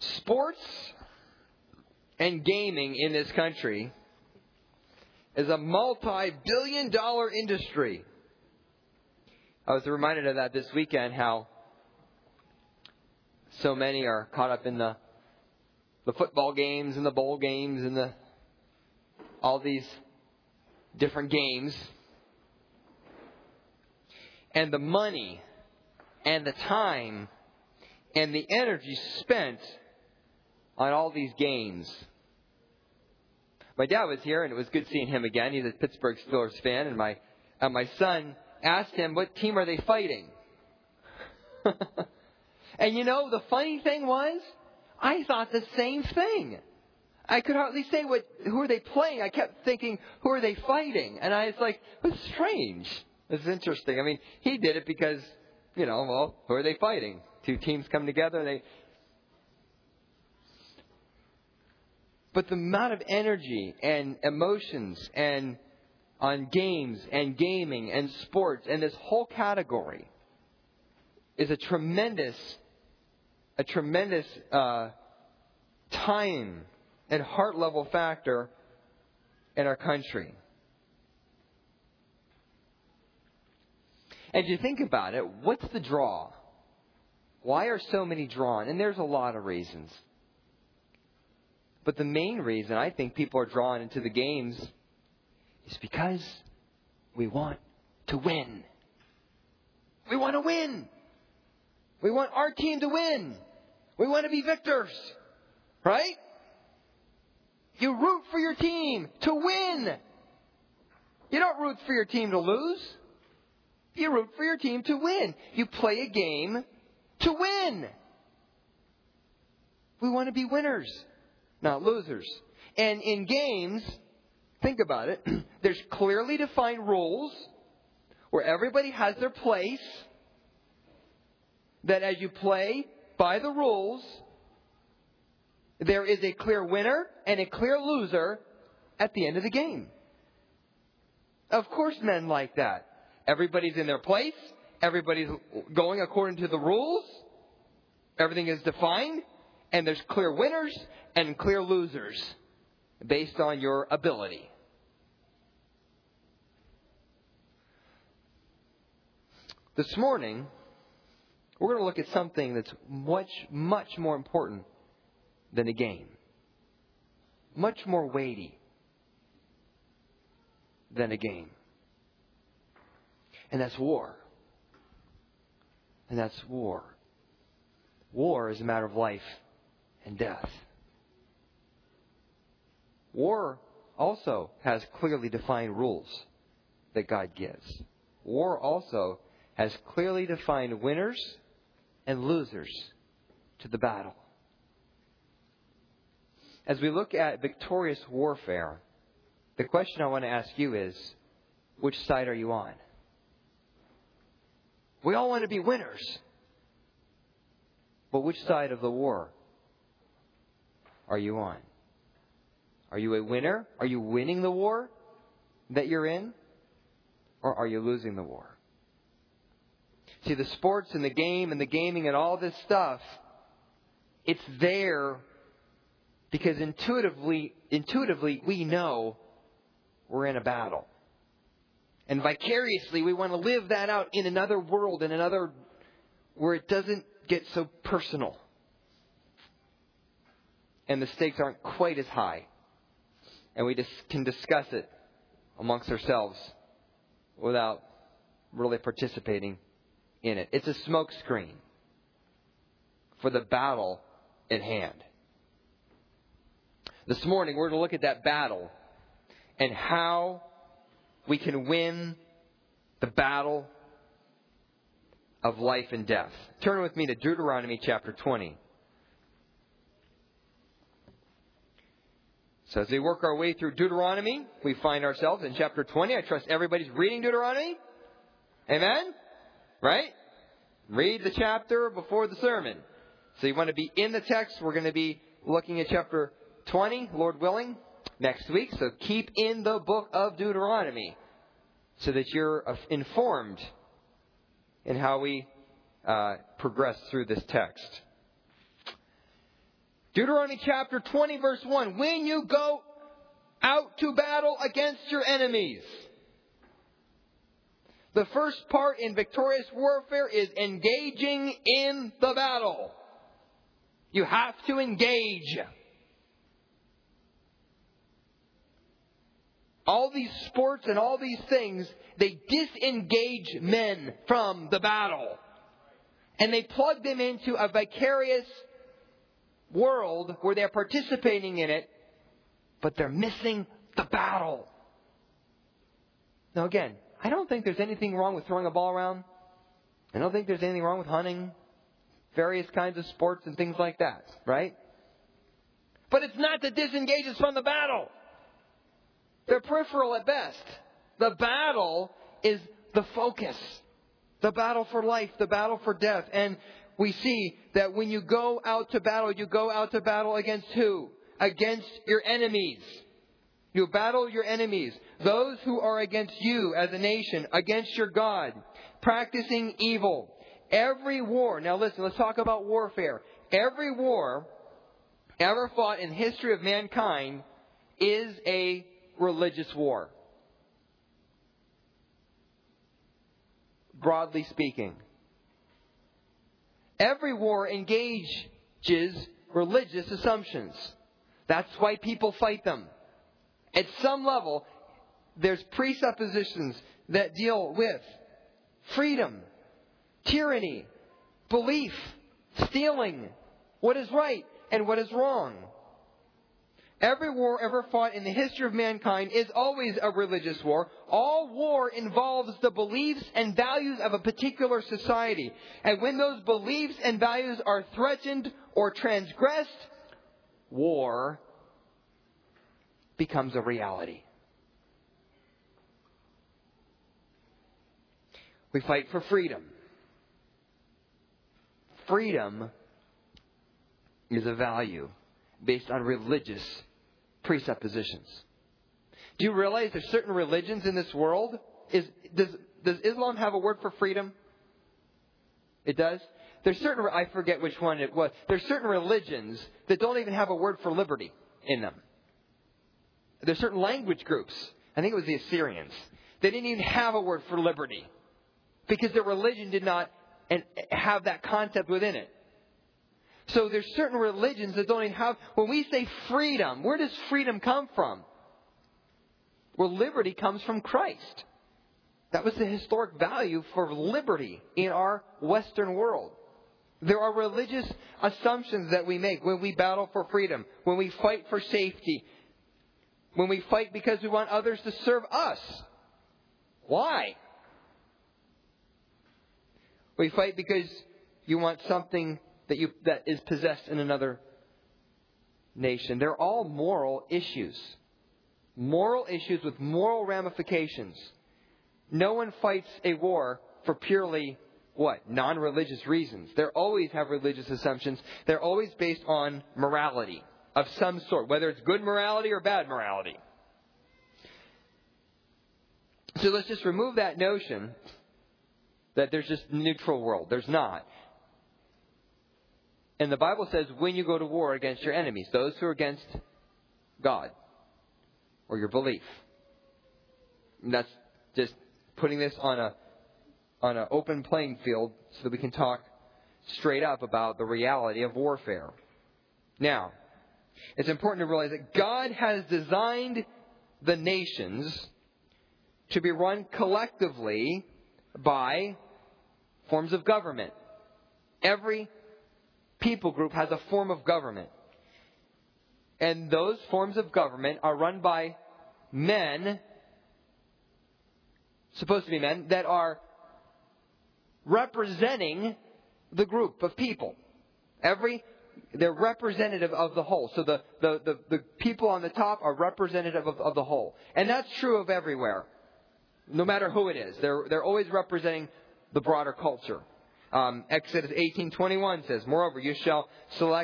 Sports and gaming in this country is a multi-billion-dollar industry. I was reminded of that this weekend, how so many are caught up in the football games and the bowl games and all these different games. And the money and the time and the energy spent on all these games. My dad was here, and it was good seeing him again. He's a Pittsburgh Steelers fan, and my son asked him, what team are they fighting? And the funny thing was, I thought the same thing. I could hardly say who are they playing. I kept thinking, who are they fighting? And I was like, it's strange. It's interesting. I mean, he did it because, who are they fighting? Two teams come together. But the amount of energy and emotions and on games and gaming and sports and this whole category is a tremendous time and heart level factor in our country. And if you think about it, what's the draw? Why are so many drawn? And there's a lot of reasons. But the main reason I think people are drawn into the games is because we want to win. We want to win. We want our team to win. We want to be victors. Right? You root for your team to win. You don't root for your team to lose. You root for your team to win. You play a game to win. We want to be winners, not losers. And in games, think about it, there's clearly defined rules where everybody has their place, that as you play by the rules, there is a clear winner and a clear loser at the end of the game. Of course men like that. Everybody's in their place. Everybody's going according to the rules. Everything is defined. And there's clear winners and clear losers based on your ability. This morning, we're going to look at something that's much, much more important than a game. Much more weighty than a game. And that's war. And that's war. War is a matter of life and death. War also has clearly defined rules that God gives. War also has clearly defined winners and losers to the battle. As we look at victorious warfare, the question I want to ask you is, which side are you on? We all want to be winners. But which side of the war are you on? Are you a winner? Are you winning the war that you're in? Or are you losing the war? See, the sports and the game and the gaming and all this stuff, it's there because intuitively we know we're in a battle. And vicariously, we want to live that out in another world, in another where it doesn't get so personal. And the stakes aren't quite as high. And we just can discuss it amongst ourselves without really participating in it. It's a smokescreen for the battle at hand. This morning, we're going to look at that battle and how we can win the battle of life and death. Turn with me to Deuteronomy chapter 20. So as we work our way through Deuteronomy, we find ourselves in chapter 20. I trust everybody's reading Deuteronomy. Amen? Right? Read the chapter before the sermon. So you want to be in the text. We're going to be looking at chapter 20, Lord willing, next week. So keep in the book of Deuteronomy so that you're informed in how we progress through this text. Deuteronomy chapter 20, verse 1. When you go out to battle against your enemies. The first part in victorious warfare is engaging in the battle. You have to engage. All these sports and all these things, they disengage men from the battle. And they plug them into a vicarious world where they're participating in it, but they're missing the battle. Now again, I don't think there's anything wrong with throwing a ball around. I don't think there's anything wrong with hunting, various kinds of sports and things like that, right? But it's not to disengage us from the battle. They're peripheral at best. The battle is the focus. The battle for life, the battle for death. And we see that when you go out to battle, you go out to battle against who? Against your enemies. You battle your enemies. Those who are against you as a nation, against your God, practicing evil. Every war, now listen, let's talk about warfare. Every war ever fought in the history of mankind is a religious war. Broadly speaking. Every war engages religious assumptions. That's why people fight them. At some level, there's presuppositions that deal with freedom, tyranny, belief, stealing, what is right and what is wrong. Every war ever fought in the history of mankind is always a religious war. All war involves the beliefs and values of a particular society. And when those beliefs and values are threatened or transgressed, war becomes a reality. We fight for freedom. Freedom is a value based on religious presuppositions. Do you realize there's certain religions in this world? Does Islam have a word for freedom? It does? There's certain, I forget which one it was. There's certain religions that don't even have a word for liberty in them. There's certain language groups. I think it was the Assyrians. They didn't even have a word for liberty because their religion did not have that concept within it. So there's certain religions that don't even have... When we say freedom, where does freedom come from? Well, liberty comes from Christ. That was the historic value for liberty in our Western world. There are religious assumptions that we make when we battle for freedom, when we fight for safety, when we fight because we want others to serve us. Why? We fight because you want something that is possessed in another nation. They're all moral issues. Moral issues with moral ramifications. No one fights a war for purely, non-religious reasons. They always have religious assumptions. They're always based on morality of some sort, whether it's good morality or bad morality. So let's just remove that notion that there's just a neutral world. There's not. And the Bible says when you go to war against your enemies, those who are against God or your belief. And that's just putting this on an open playing field so that we can talk straight up about the reality of warfare. Now, it's important to realize that God has designed the nations to be run collectively by forms of government. Every people group has a form of government. And those forms of government are run by men, supposed to be men, that are representing the group of people. They're representative of the whole. So the people on the top are representative of the whole. And that's true of everywhere. No matter who it is. They're always representing the broader culture. Exodus 18:21 says, "Moreover, you shall select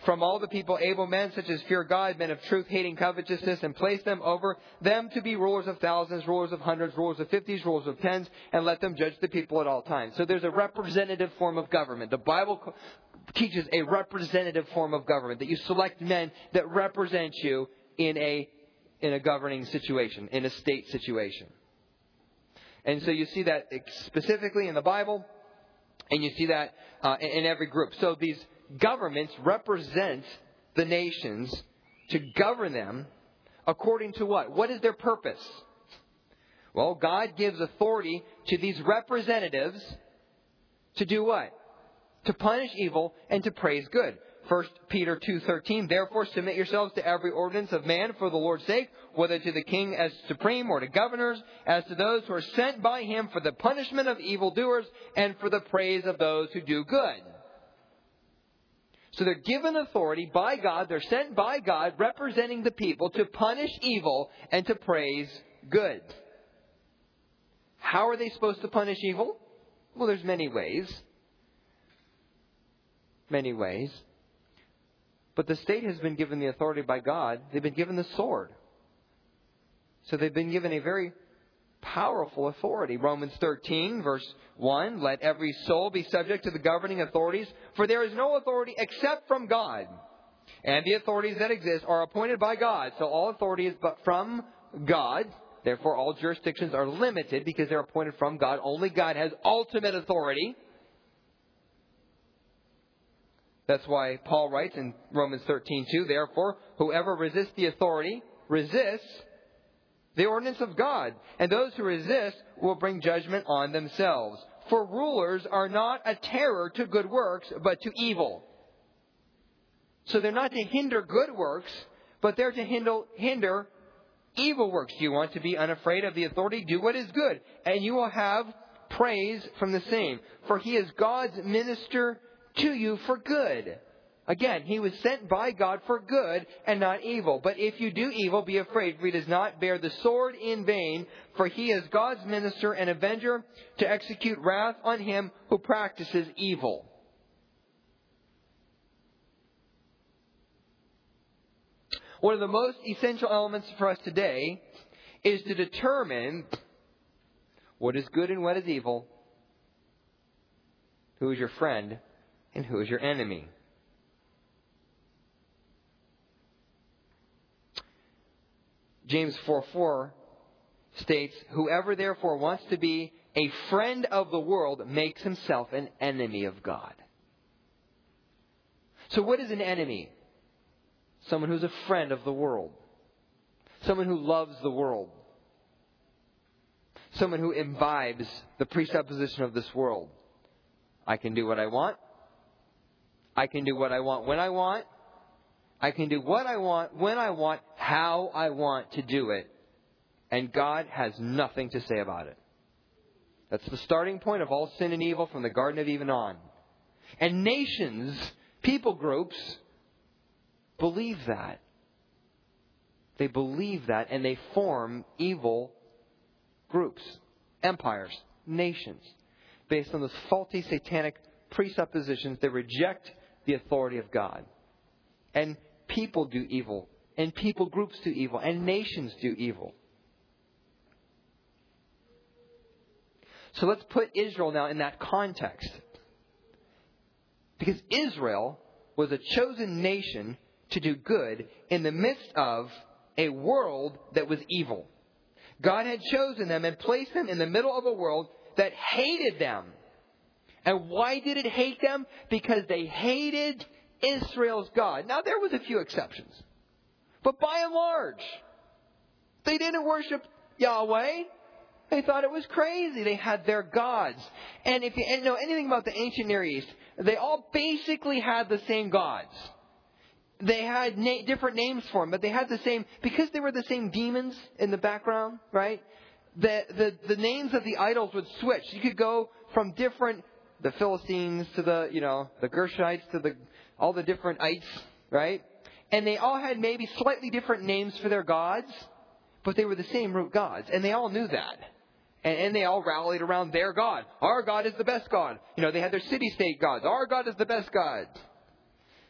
from all the people able men such as fear God, men of truth, hating covetousness, and place them over them to be rulers of thousands, rulers of hundreds, rulers of 50s, rulers of 10s, and let them judge the people at all times. So there's a representative form of government. The Bible teaches a representative form of government, that you select men that represent you in a governing situation, in a state situation. And so you see that specifically in the Bible, and you see that in every group. So these governments represent the nations to govern them according to what? What is their purpose? Well, God gives authority to these representatives to do what? To punish evil and to praise good. 1 Peter 2:13, therefore submit yourselves to every ordinance of man for the Lord's sake, whether to the king as supreme or to governors, as to those who are sent by him for the punishment of evildoers and for the praise of those who do good. So they're given authority by God, they're sent by God, representing the people to punish evil and to praise good. How are they supposed to punish evil? Well, there's many ways. Many ways. But the state has been given the authority by God. They've been given the sword. So they've been given a very powerful authority. Romans 13, verse 1, let every soul be subject to the governing authorities, for there is no authority except from God. And the authorities that exist are appointed by God. So all authority is but from God. Therefore, all jurisdictions are limited because they're appointed from God. Only God has ultimate authority. That's why Paul writes in Romans 13:2, therefore, whoever resists the authority resists the ordinance of God, and those who resist will bring judgment on themselves. For rulers are not a terror to good works, but to evil. So they're not to hinder good works, but they're to hinder evil works. Do you want to be unafraid of the authority? Do what is good, and you will have praise from the same. For he is God's minister to you for good. Again, he was sent by God for good and not evil. But if you do evil, be afraid, for he does not bear the sword in vain, for he is God's minister and avenger to execute wrath on him who practices evil. One of the most essential elements for us today is to determine what is good and what is evil, who is your friend, and who is your enemy. James 4:4 states, whoever therefore wants to be a friend of the world makes himself an enemy of God. So what is an enemy? Someone who's a friend of the world. Someone who loves the world. Someone who imbibes the presupposition of this world. I can do what I want. I can do what I want when I want. I can do what I want, when I want, how I want to do it. And God has nothing to say about it. That's the starting point of all sin and evil from the Garden of Eden on. And nations, people groups, believe that. They believe that, and they form evil groups, empires, nations, based on those faulty satanic presuppositions that reject the authority of God. And people do evil. And people groups do evil. And nations do evil. So let's put Israel now in that context. Because Israel was a chosen nation to do good in the midst of a world that was evil. God had chosen them and placed them in the middle of a world that hated them. And why did it hate them? Because they hated Israel's God. Now, there was a few exceptions. But by and large, they didn't worship Yahweh. They thought it was crazy. They had their gods. And if you know anything about the ancient Near East, they all basically had the same gods. They had different names for them, but they had the same, because they were the same demons in the background, right? The names of the idols would switch. You could go from the Philistines to the Gershites to all the different ites, right? And they all had maybe slightly different names for their gods, but they were the same root gods. And they all knew that. And they all rallied around their God. Our God is the best God. They had their city-state gods. Our God is the best God.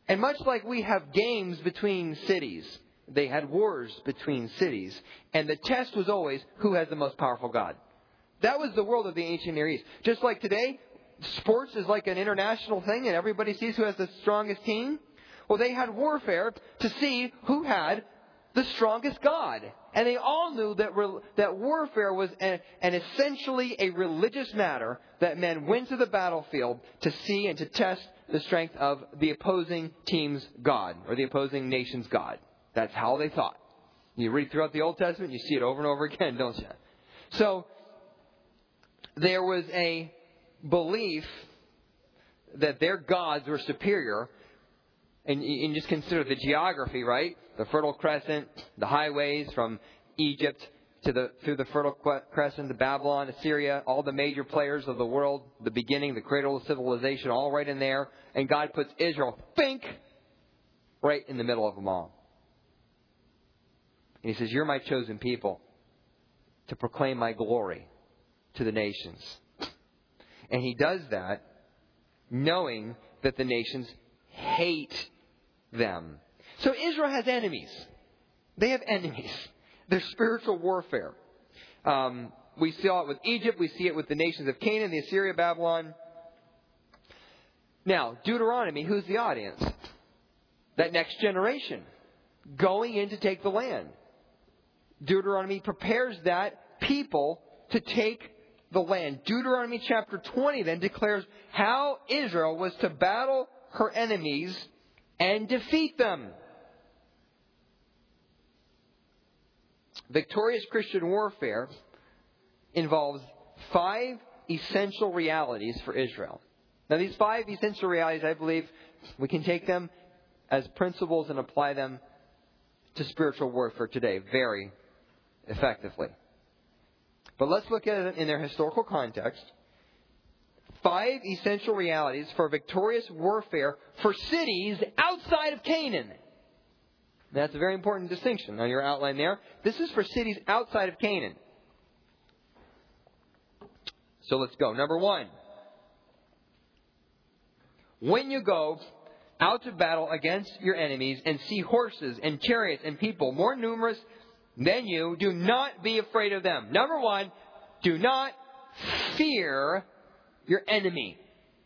And much like we have games between cities, they had wars between cities. And the test was always who has the most powerful God. That was the world of the ancient Near East. Just like today, sports is like an international thing and everybody sees who has the strongest team. Well, they had warfare to see who had the strongest God. And they all knew that warfare was an essentially a religious matter, that men went to the battlefield to see and to test the strength of the opposing team's God, or the opposing nation's God. That's how they thought. You read throughout the Old Testament, you see it over and over again, don't you? So, there was a belief that their gods were superior. And just consider the geography, right? The Fertile Crescent, the highways from Egypt through the Fertile Crescent to Babylon, Assyria, all the major players of the world, the beginning, the cradle of civilization, all right in there. And God puts Israel, right in the middle of them all. And He says, you're my chosen people to proclaim my glory to the nations. And He does that knowing that the nations hate them. So Israel has enemies. They have enemies. There's spiritual warfare. We saw it with Egypt. We see it with the nations of Canaan, the Assyria, Babylon. Now, Deuteronomy, who's the audience? That next generation going in to take the land. Deuteronomy prepares that people to take the land. Deuteronomy chapter 20 then declares how Israel was to battle her enemies and defeat them. Victorious Christian warfare involves 5 essential realities for Israel. Now, these 5 essential realities, I believe, we can take them as principles and apply them to spiritual warfare today very effectively. But let's look at it in their historical context. 5 essential realities for victorious warfare for cities outside of Canaan. That's a very important distinction on your outline there. This is for cities outside of Canaan. So let's go. Number 1. When you go out to battle against your enemies and see horses and chariots and people more numerous than you, do not be afraid of them. Number 1, do not fear your enemy.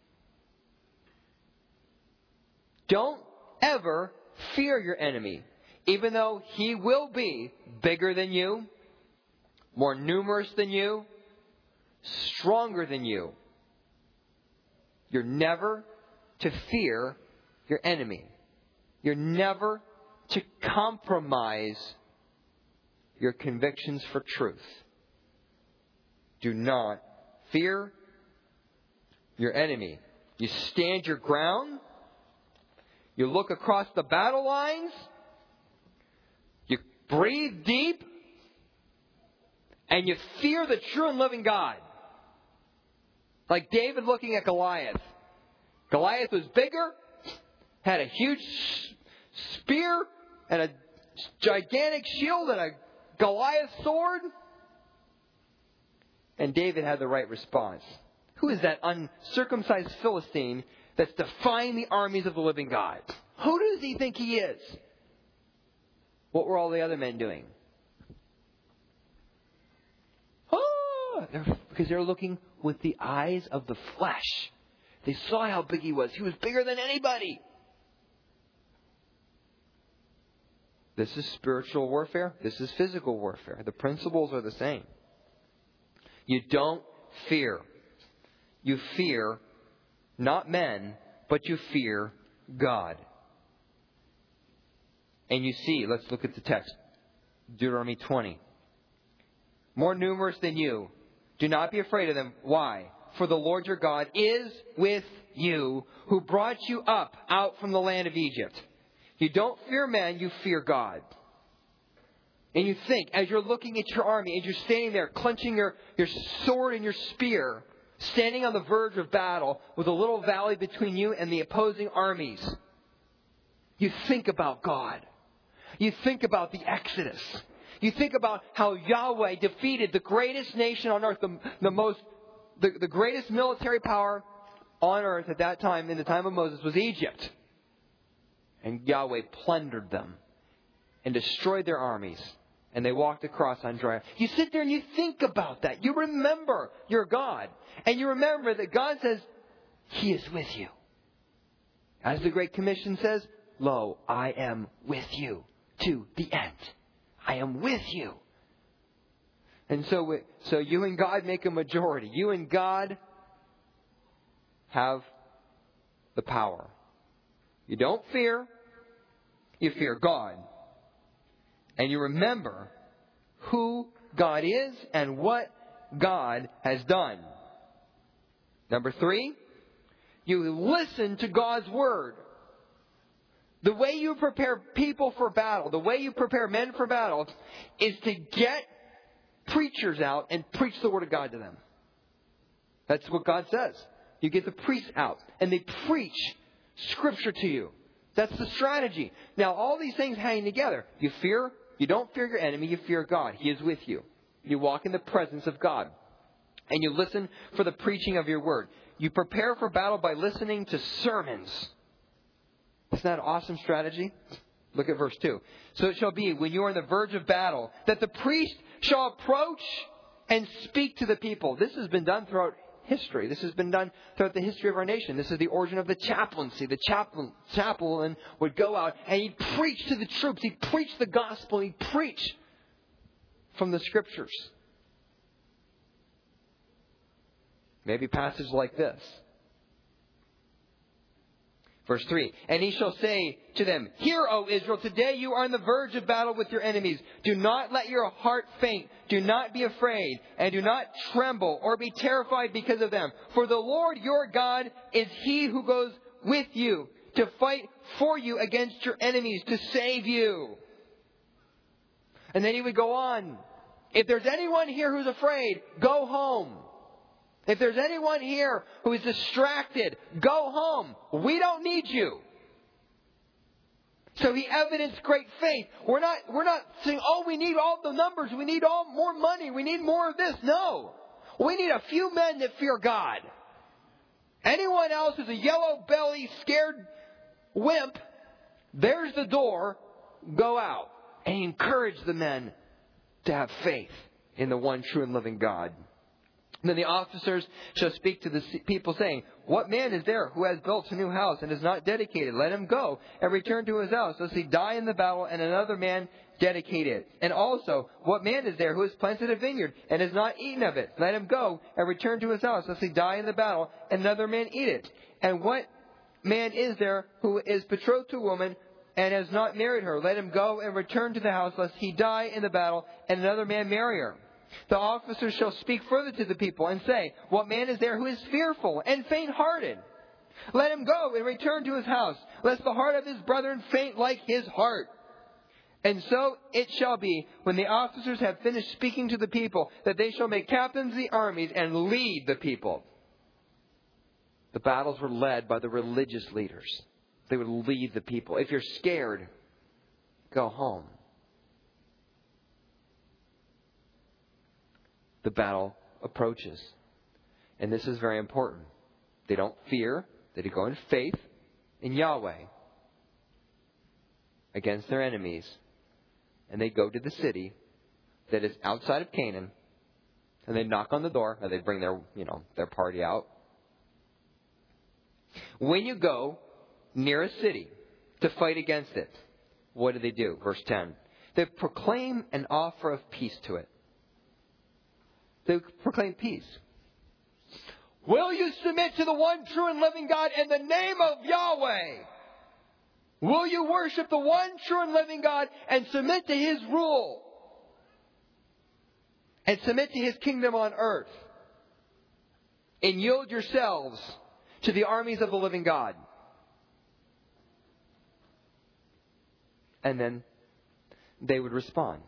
Don't ever fear your enemy, even though he will be bigger than you, more numerous than you, stronger than you. You're never to fear your enemy. You're never to compromise your convictions for truth. Do not fear your enemy. You stand your ground. You look across the battle lines. You breathe deep. And you fear the true and living God. Like David looking at Goliath. Goliath was bigger, had a huge spear and a gigantic shield and a Goliath sword. And David had the right response. Who is that uncircumcised Philistine that's defying the armies of the living God? Who does he think he is? What were all the other men doing? Because they're looking with the eyes of the flesh. They saw how big he was. He was bigger than anybody. This is spiritual warfare. This is physical warfare. The principles are the same. You don't fear. You fear not men, but you fear God. And you see, let's look at the text. Deuteronomy 20. More numerous than you. Do not be afraid of them. Why? For the Lord your God is with you, who brought you up out from the land of Egypt. You don't fear men, you fear God. And you think, as you're looking at your army, as you're standing there, clenching your sword and your spear, standing on the verge of battle with a little valley between you and the opposing armies, you think about God. You think about the Exodus. You think about how Yahweh defeated the greatest nation on earth, the greatest military power on earth at that time, in the time of Moses, was Egypt. And Yahweh plundered them and destroyed their armies. And they walked across on dry land. You sit there and you think about that. You remember your God. And you remember that God says, He is with you. As the Great Commission says, Lo, I am with you to the end. I am with you. And so you and God make a majority. You and God have the power. You don't fear. You fear God. And you remember who God is and what God has done. Number 3, you listen to God's Word. The way you prepare people for battle, the way you prepare men for battle, is to get preachers out and preach the Word of God to them. That's what God says. You get the priests out and they preach Scripture to you. That's the strategy. Now, all these things hang together. You don't fear your enemy, you fear God. He is with you. You walk in the presence of God. And you listen for the preaching of your word. You prepare for battle by listening to sermons. Isn't that an awesome strategy? Look at verse 2. So it shall be, when you are on the verge of battle, that the priest shall approach and speak to the people. This has been done throughout history. This has been done throughout the history of our nation. This is the origin of the chaplaincy. The chaplain would go out and he'd preach to the troops. He'd preach the gospel. He'd preach from the Scriptures. Maybe a passage like this. Verse 3, and he shall say to them, Hear, O Israel, today you are on the verge of battle with your enemies. Do not let your heart faint. Do not be afraid, and do not tremble or be terrified because of them. For the Lord your God is He who goes with you to fight for you against your enemies, to save you. And then he would go on. If there's anyone here who's afraid, go home. If there's anyone here who is distracted, go home. We don't need you. So he evidenced great faith. We're not saying, oh, we need all the numbers. We need more money. We need more of this. No. We need a few men that fear God. Anyone else who's a yellow belly, scared wimp, there's the door. Go out. And he encouraged the men to have faith in the one true and living God. And then the officers shall speak to the people, saying, What man is there who has built a new house and is not dedicated? Let him go and return to his house, lest he die in the battle and another man dedicate it. And also, what man is there who has planted a vineyard and has not eaten of it? Let him go and return to his house, lest he die in the battle and another man eat it. And what man is there who is betrothed to a woman and has not married her? Let him go and return to the house, lest he die in the battle and another man marry her. The officers shall speak further to the people and say, What man is there who is fearful and faint-hearted? Let him go and return to his house, lest the heart of his brethren faint like his heart. And so it shall be, when the officers have finished speaking to the people, that they shall make captains of the armies and lead the people. The battles were led by the religious leaders. They would lead the people. If you're scared, go home. The battle approaches. And this is very important. They don't fear. They go in faith in Yahweh against their enemies. And they go to the city that is outside of Canaan. And they knock on the door. And they bring their party out. When you go near a city to fight against it, what do? Verse 10. They proclaim an offer of peace to it. They proclaim peace. Will you submit to the one true and living God in the name of Yahweh? Will you worship the one true and living God and submit to His rule? And submit to His kingdom on earth? And yield yourselves to the armies of the living God? And then they would respond.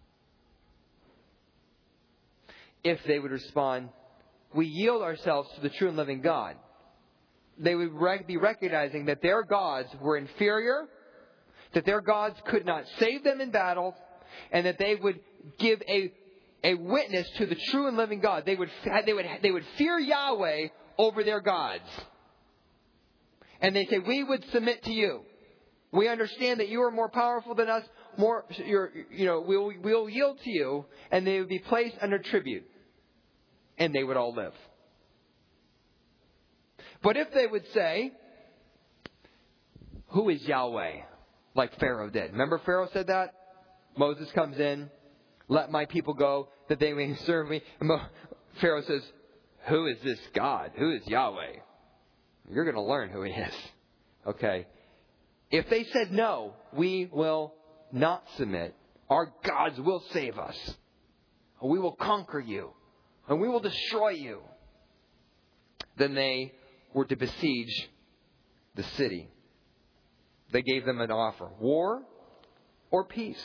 If they would respond, we yield ourselves to the true and living God, they would be recognizing that their gods were inferior, that their gods could not save them in battle, and that they would give a witness to the true and living God. They would fear Yahweh over their gods. And they say, we would submit to you. We understand that you are more powerful than us. We'll yield to you, and they would be placed under tribute, and they would all live. But if they would say, who is Yahweh? Like Pharaoh did. Remember Pharaoh said that? Moses comes in, let my people go, that they may serve me. And Pharaoh says, who is this God? Who is Yahweh? You're going to learn who he is. Okay. If they said, no, we will not submit. Our gods will save us. We will conquer you. And we will destroy you. Then they were to besiege the city. They gave them an offer. War or peace?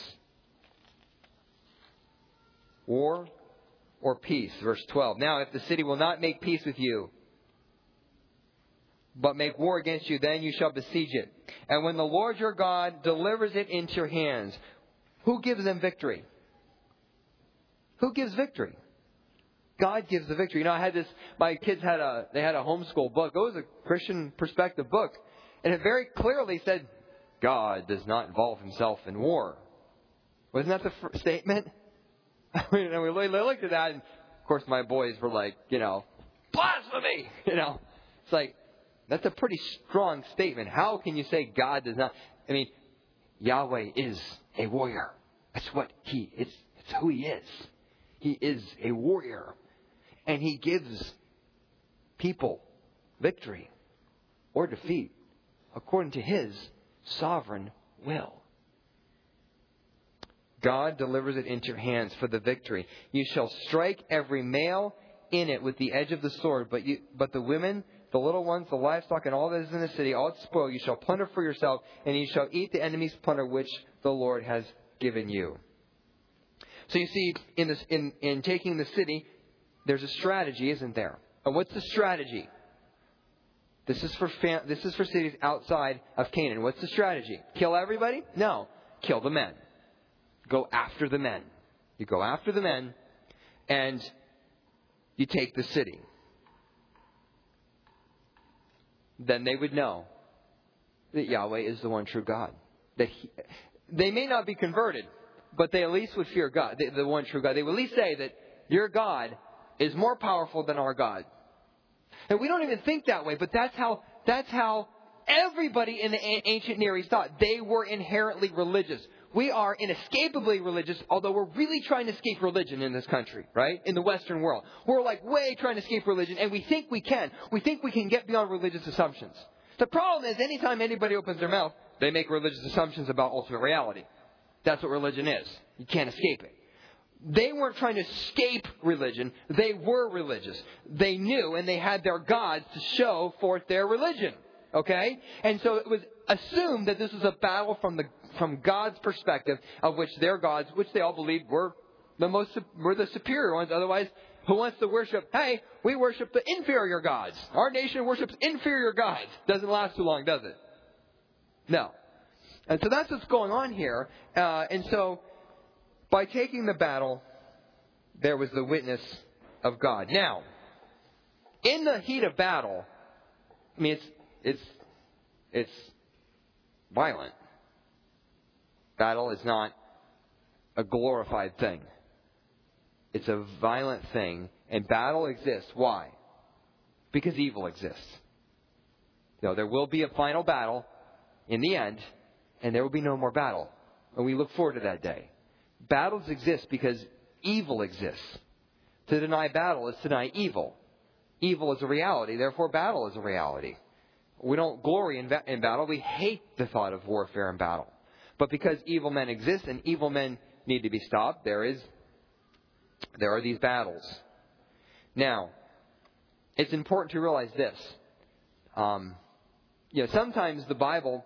War or peace? Verse 12. Now, if the city will not make peace with you, but make war against you, then you shall besiege it. And when the Lord your God delivers it into your hands, who gives them victory? Who gives victory? God gives the victory. I had this, my kids had a homeschool book. It was a Christian perspective book. And it very clearly said, God does not involve himself in war. Wasn't that the statement? We looked at that, and of course my boys were like, blasphemy! It's like, that's a pretty strong statement. How can you say God does not? Yahweh is a warrior. That's what it's who he is. He is a warrior. And he gives people victory or defeat according to his sovereign will. God delivers it into your hands for the victory. You shall strike every male in it with the edge of the sword, but the women, the little ones, the livestock, and all that is in the city, all its spoil, you shall plunder for yourself, and you shall eat the enemy's plunder which the Lord has given you. So you see, in taking the city, there's a strategy, isn't there? And what's the strategy? This is for cities outside of Canaan. What's the strategy? Kill everybody? No. Kill the men. Go after the men. You go after the men, and you take the city. Then they would know that Yahweh is the one true God. They may not be converted, but they at least would fear God, the one true God. They would at least say that your God is more powerful than our God. And we don't even think that way, but that's how everybody in the ancient Near East thought. They were inherently religious. We are inescapably religious, although we're really trying to escape religion in this country, right? In the Western world. We're way trying to escape religion, and we think we can. We think we can get beyond religious assumptions. The problem is, anytime anybody opens their mouth, they make religious assumptions about ultimate reality. That's what religion is. You can't escape it. They weren't trying to escape religion. They were religious. They knew, and they had their gods to show forth their religion. Okay? And so it was assumed that this was a battle from God's perspective, of which their gods, which they all believed were the superior ones. Otherwise, who wants to worship? Hey, we worship the inferior gods. Our nation worships inferior gods. Doesn't last too long, does it? No. And so that's what's going on here. And so, by taking the battle, there was the witness of God. Now, in the heat of battle, it's violent. Battle is not a glorified thing. It's a violent thing, and battle exists. Why? Because evil exists. There will be a final battle in the end, and there will be no more battle. And we look forward to that day. Battles exist because evil exists. To deny battle is to deny evil. Evil is a reality, therefore battle is a reality. We don't glory in battle. We hate the thought of warfare and battle. But because evil men exist and evil men need to be stopped, there are these battles. Now, it's important to realize this. Sometimes the Bible,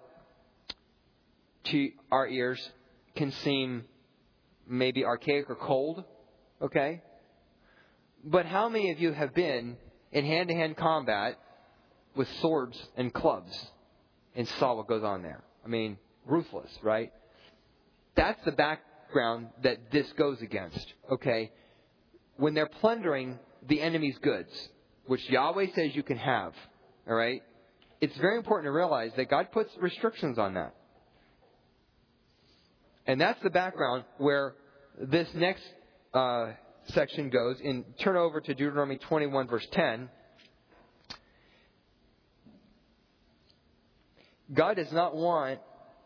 to our ears, can seem maybe archaic or cold. Okay? But how many of you have been in hand-to-hand combat with swords and clubs and saw what goes on there? Ruthless, right? That's the background that this goes against. Okay? When they're plundering the enemy's goods, which Yahweh says you can have, all right? It's very important to realize that God puts restrictions on that. And that's the background where this next section goes. Turn over to Deuteronomy 21, verse 10. God does not want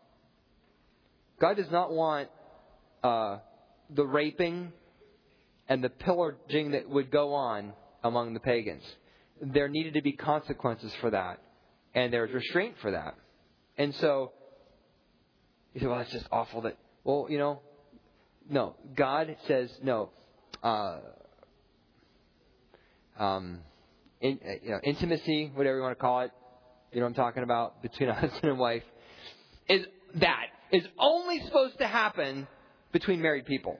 the raping and the pillaging that would go on among the pagans. There needed to be consequences for that. And there's restraint for that. And so, you say, well, that's just awful that, well, no. God says, no. Intimacy, whatever you want to call it, you know what I'm talking about, between a husband and wife, is only supposed to happen between married people.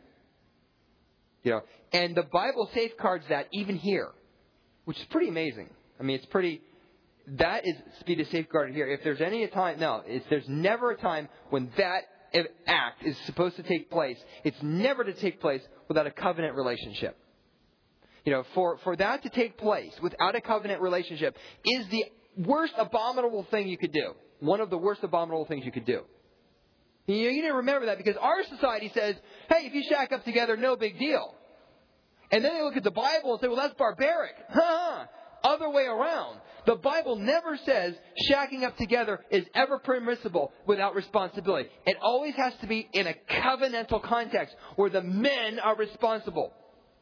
And the Bible safeguards that even here, which is pretty amazing. I mean, that is to be safeguarded here. If there's any time, there's never a time when that act is supposed to take place. It's never to take place without a covenant relationship. For that to take place without a covenant relationship is the worst abominable thing you could do. One of the worst abominable things you could do. You need to remember that, because our society says, hey, if you shack up together, no big deal. And then they look at the Bible and say, well, that's barbaric. Other way around. The Bible never says shacking up together is ever permissible without responsibility. It always has to be in a covenantal context where the men are responsible.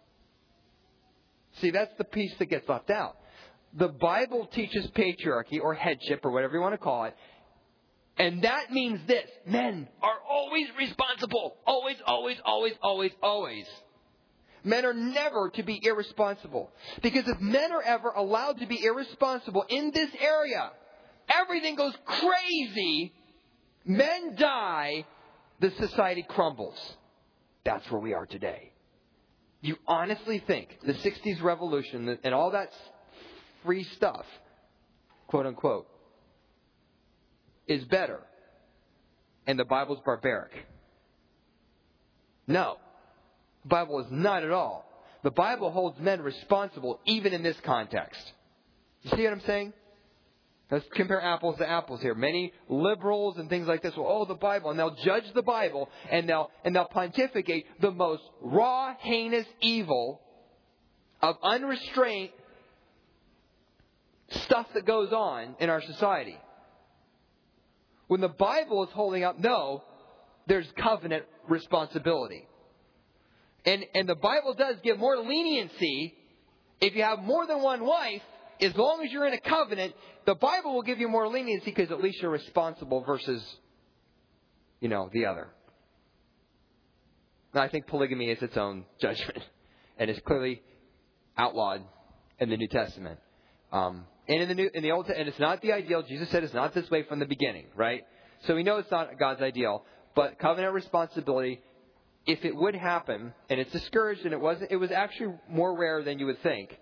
See, that's the piece that gets left out. The Bible teaches patriarchy or headship or whatever you want to call it. And that means this: men are always responsible. Always, always, always, always, always. Men are never to be irresponsible. Because if men are ever allowed to be irresponsible in this area, everything goes crazy. Men die. The society crumbles. That's where we are today. You honestly think the 60s revolution and all that free stuff, quote unquote, is better and the Bible's barbaric? No. The Bible is not at all. The Bible holds men responsible even in this context. You see what I'm saying? Let's compare apples to apples here. Many liberals and things like this will, the Bible, and they'll judge the Bible and they'll pontificate the most raw, heinous evil of unrestrained stuff that goes on in our society. When the Bible is holding up, no, there's covenant responsibility. And the Bible does give more leniency if you have more than one wife. As long as you're in a covenant, the Bible will give you more leniency because at least you're responsible versus, the other. Now, I think polygamy is its own judgment and is clearly outlawed in the New Testament. And in the Old Testament, and it's not the ideal. Jesus said it's not this way from the beginning, right? So we know it's not God's ideal. But covenant responsibility, if it would happen, and it's discouraged, and it was actually more rare than you would think.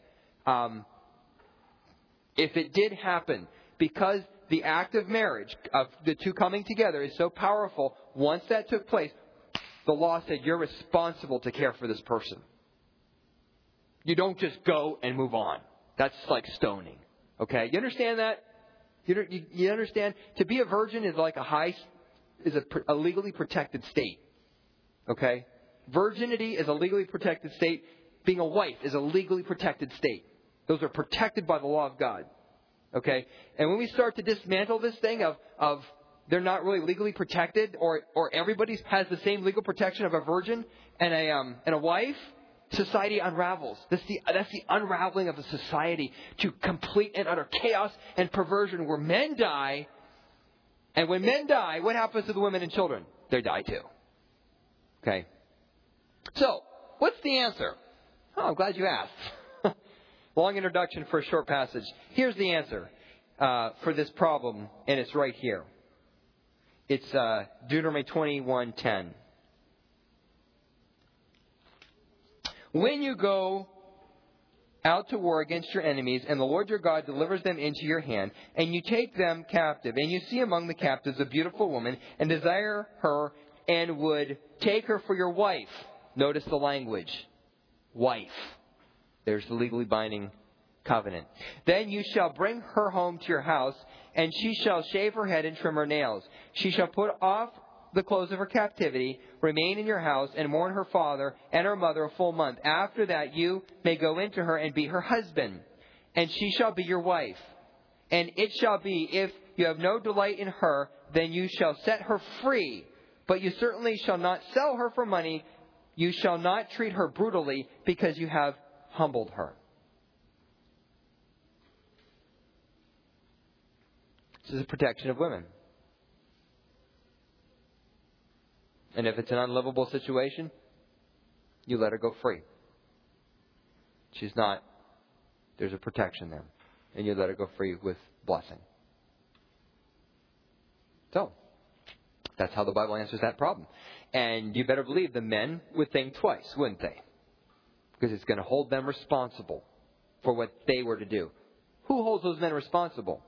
If it did happen, because the act of marriage, of the two coming together, is so powerful, once that took place, the law said you're responsible to care for this person. You don't just go and move on. That's like stoning. Okay, you understand that? You understand? To be a virgin is like a legally protected state. Okay? Virginity is a legally protected state. Being a wife is a legally protected state. Those are protected by the law of God. Okay? And when we start to dismantle this thing of they're not really legally protected, or everybody has the same legal protection of a virgin and a wife, society unravels. That's the unraveling of a society to complete and utter chaos and perversion where men die. And when men die, what happens to the women and children? They die too. Okay. So, what's the answer? Oh, I'm glad you asked. Long introduction for a short passage. Here's the answer for this problem, and it's right here. It's Deuteronomy 21:10. When you go out to war against your enemies, and the Lord your God delivers them into your hand, and you take them captive, and you see among the captives a beautiful woman, and desire her, and would take her for your wife. Notice the language. Wife. There's the legally binding covenant. Then you shall bring her home to your house, and she shall shave her head and trim her nails. She shall put off the close of her captivity, remain in your house, and mourn her father and her mother a full month. After that you may go into her and be her husband, and she shall be your wife. And it shall be, if you have no delight in her, then you shall set her free. But you certainly shall not sell her for money. You shall not treat her brutally, because you have humbled her. This is a protection of women. And if it's an unlivable situation, you let her go free. She's not, there's a protection there. And you let her go free with blessing. So, that's how the Bible answers that problem. And you better believe the men would think twice, wouldn't they? Because it's going to hold them responsible for what they were to do. Who holds those men responsible?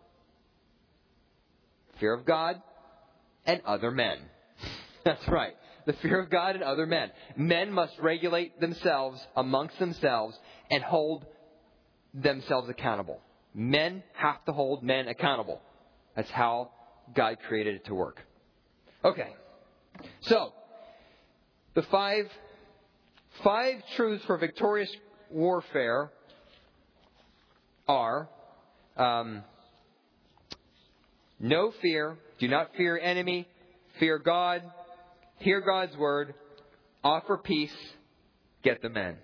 Fear of God and other men. That's right. The fear of God and other men. Men must regulate themselves amongst themselves and hold themselves accountable. Men have to hold men accountable. That's how God created it to work. Okay. So, the five truths for victorious warfare are no fear, do not fear enemy, fear God, hear God's word, offer peace, get the men.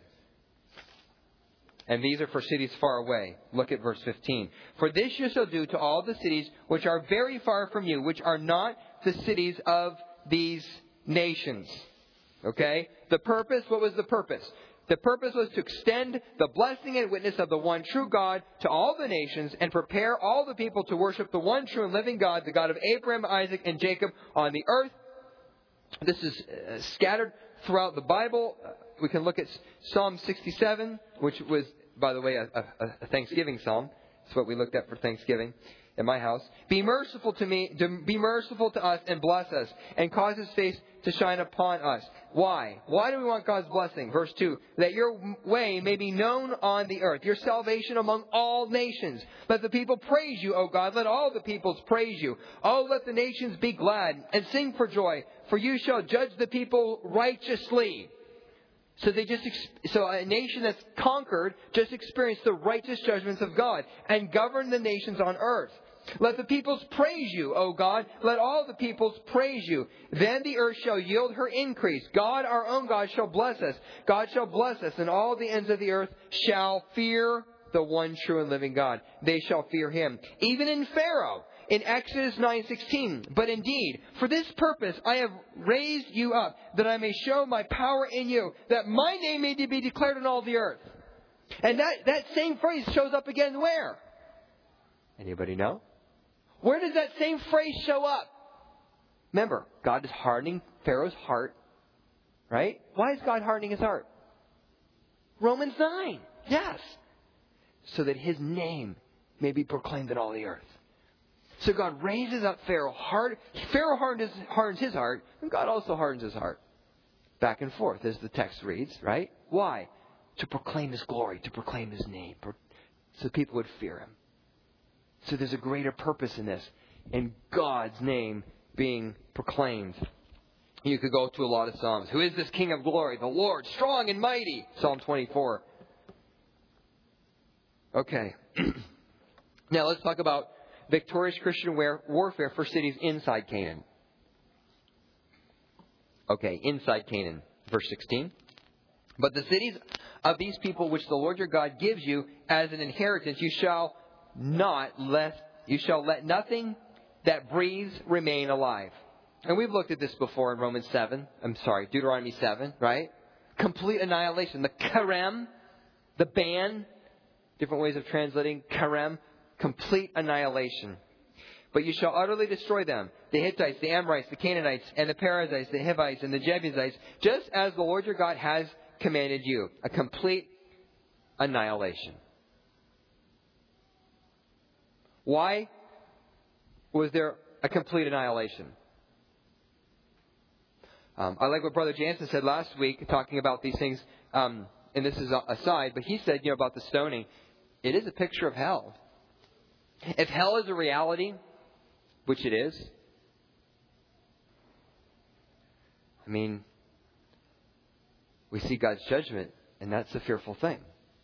And these are for cities far away. Look at verse 15. For this you shall do to all the cities which are very far from you, which are not the cities of these nations. Okay? The purpose, what was the purpose? The purpose was to extend the blessing and witness of the one true God to all the nations and prepare all the people to worship the one true and living God, the God of Abraham, Isaac, and Jacob on the earth. This is scattered throughout the Bible. We can look at Psalm 67, which was, by the way, a Thanksgiving psalm. That's what we looked at for Thanksgiving in my house. Be merciful to me, be merciful to us and bless us, and cause His face to shine upon us. Why? Why do we want God's blessing? Verse 2, that your way may be known on the earth, your salvation among all nations. Let the people praise you, O God. Let all the peoples praise you. Oh, let the nations be glad and sing for joy, for you shall judge the people righteously. So a nation that's conquered just experienced the righteous judgments of God and govern the nations on earth. Let the peoples praise you, O God. Let all the peoples praise you. Then the earth shall yield her increase. God, our own God, shall bless us. God shall bless us, and all the ends of the earth shall fear the one true and living God. They shall fear Him. Even in Pharaoh, in Exodus 9:16, but indeed, for this purpose I have raised you up, that I may show my power in you, that my name may be declared in all the earth. And that same phrase shows up again where? Anybody know? Where does that same phrase show up? Remember, God is hardening Pharaoh's heart, right? Why is God hardening his heart? Romans 9, yes. So that His name may be proclaimed in all the earth. So God raises up Pharaoh. Pharaoh hardens his heart, and God also hardens his heart. Back and forth, as the text reads, right? Why? To proclaim His glory, to proclaim His name, so people would fear Him. So there's a greater purpose in this, in God's name being proclaimed. You could go to a lot of Psalms. Who is this King of glory? The Lord, strong and mighty. Psalm 24. Okay. Now let's talk about victorious Christian warfare for cities inside Canaan. Okay, inside Canaan. Verse 16. But the cities of these people which the Lord your God gives you as an inheritance, you shall let nothing that breathes remain alive. And we've looked at this before in Deuteronomy 7, right? Complete annihilation. The karem, the ban, different ways of translating karem, complete annihilation. But you shall utterly destroy them, the Hittites, the Amorites, the Canaanites, and the Perizzites, the Hivites, and the Jebusites, just as the Lord your God has commanded you. A complete annihilation. Why was there a complete annihilation? I like what Brother Jansen said last week, talking about these things, and this is aside, but he said, about the stoning, it is a picture of hell. If hell is a reality, which it is, I mean, we see God's judgment, and that's a fearful thing.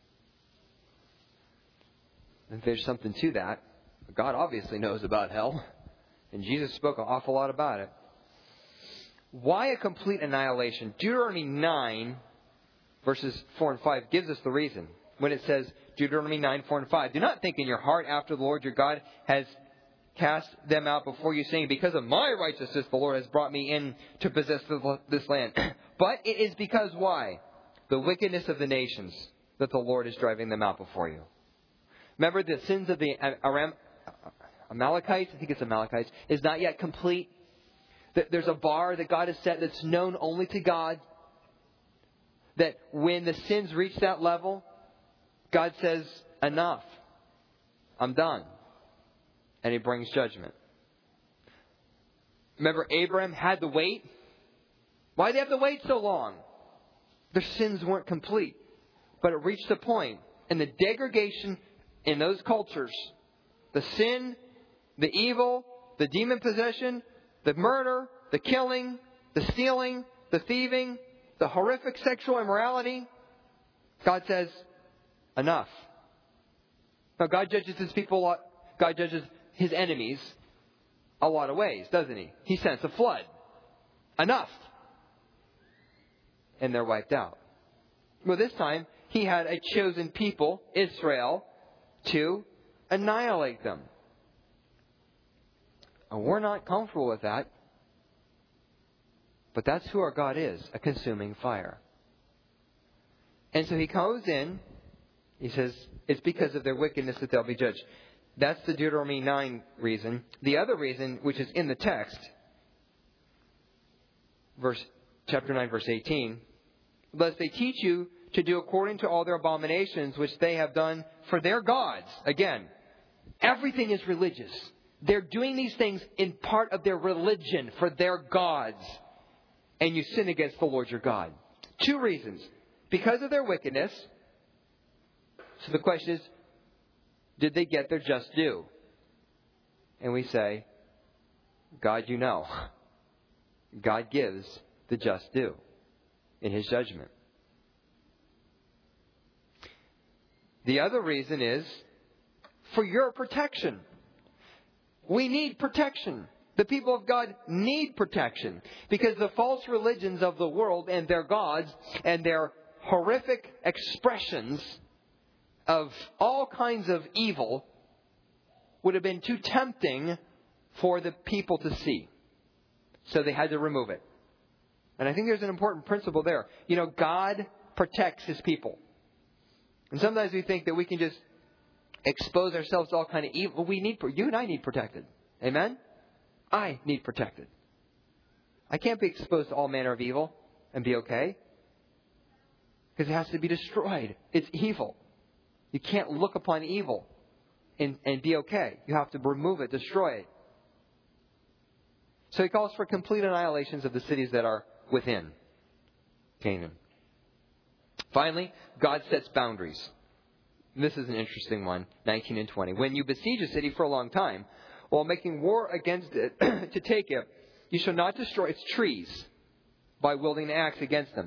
And there's something to that. God obviously knows about hell, and Jesus spoke an awful lot about it. Why a complete annihilation? Deuteronomy 9, verses 4 and 5 gives us the reason. When it says, Deuteronomy 9, 4 and 5, do not think in your heart after the Lord your God has cast them out before you, saying, because of my righteousness the Lord has brought me in to possess this land. But it is because why? The wickedness of the nations that the Lord is driving them out before you. Remember, the sins of the Amalekites, I think it's Amalekites, is not yet complete. There's a bar that God has set that's known only to God. That when the sins reach that level, God says, enough. I'm done. And He brings judgment. Remember, Abraham had to wait. Why did they have to wait so long? Their sins weren't complete. But it reached a point in the degradation in those cultures, the sin, the evil, the demon possession, the murder, the killing, the stealing, the thieving, the horrific sexual immorality, God says, enough. Now, God judges His people a lot. God judges His enemies a lot of ways, doesn't He? He sends a flood. Enough. And they're wiped out. Well, this time, He had a chosen people, Israel, to annihilate them. And we're not comfortable with that. But that's who our God is, a consuming fire. And so He goes in, He says, it's because of their wickedness that they'll be judged. That's the Deuteronomy 9 reason. The other reason, which is in the text, chapter 9, verse 18, lest they teach you to do according to all their abominations which they have done for their gods. Again, everything is religious. They're doing these things in part of their religion for their gods. And you sin against the Lord your God. Two reasons. Because of their wickedness. So the question is, did they get their just due? And we say, God, you know. God gives the just due in His judgment. The other reason is for your protection. We need protection. The people of God need protection because the false religions of the world and their gods and their horrific expressions of all kinds of evil would have been too tempting for the people to see. So they had to remove it. And I think there's an important principle there. You know, God protects His people. And sometimes we think that we can just expose ourselves to all kind of evil. You and I need protected. Amen? I need protected. I can't be exposed to all manner of evil and be okay. Because it has to be destroyed. It's evil. You can't look upon evil and be okay. You have to remove it, destroy it. So He calls for complete annihilations of the cities that are within Canaan. Finally, God sets boundaries. This is an interesting one, 19 and 20. When you besiege a city for a long time, while making war against it to take it, you shall not destroy its trees by wielding the axe against them.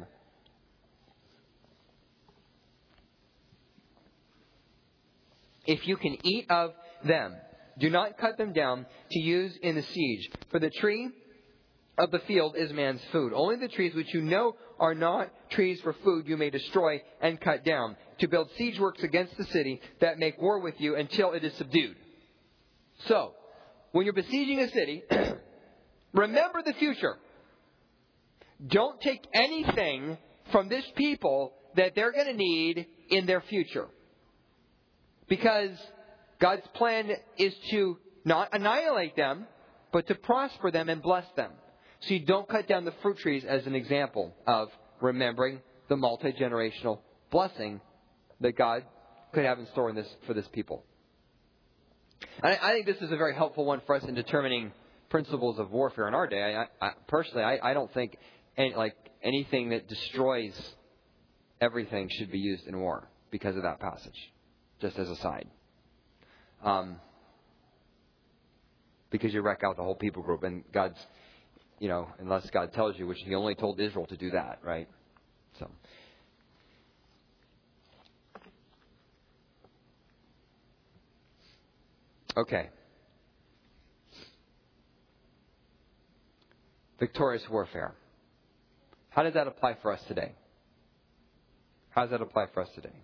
If you can eat of them, do not cut them down to use in the siege. For the tree of the field is man's food. Only the trees which you know are not trees for food you may destroy and cut down, to build siege works against the city that make war with you until it is subdued. So, when you're besieging a city, remember the future. Don't take anything from this people that they're going to need in their future. Because God's plan is to not annihilate them, but to prosper them and bless them. So you don't cut down the fruit trees as an example of remembering the multi-generational blessing that God could have in store for this people. And I think this is a very helpful one for us in determining principles of warfare in our day. Personally, I don't think anything that destroys everything should be used in war because of that passage. Just as a side. Because you wreck out the whole people group, and God's unless God tells you, which He only told Israel to do that, right? So. Okay. Victorious warfare. How does that apply for us today? How does that apply for us today?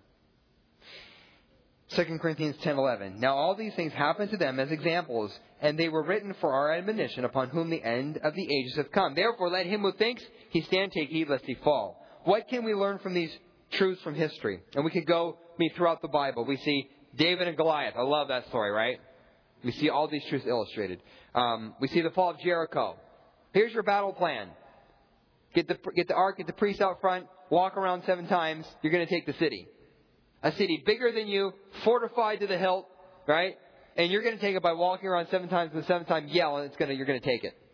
2 Corinthians 10:11. Now all these things happened to them as examples, and they were written for our admonition, upon whom the end of the ages have come. Therefore let him who thinks he stand take heed lest he fall. What can we learn from these truths from history? And we could go throughout the Bible. We see David and Goliath. I love that story, right? We see all these truths illustrated. We see the fall of Jericho. Here's your battle plan. Get the ark, get the priest out front, walk around 7 times. You're going to take the city. A city bigger than you, fortified to the hilt, right? And you're going to take it by walking around 7 times, and the 7th time yell, and you're going to take it.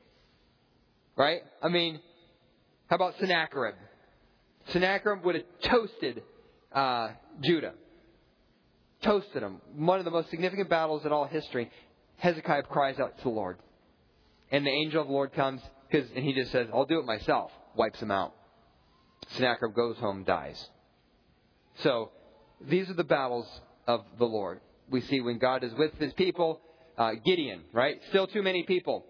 Right? I mean, how about Sennacherib? Sennacherib would have toasted Judah. Toasted them. One of the most significant battles in all history. Hezekiah cries out to the Lord. And the angel of the Lord comes, and he just says, I'll do it myself. Wipes him out. Sennacherib goes home, dies. So, these are the battles of the Lord. We see when God is with His people. Gideon, right? Still too many people.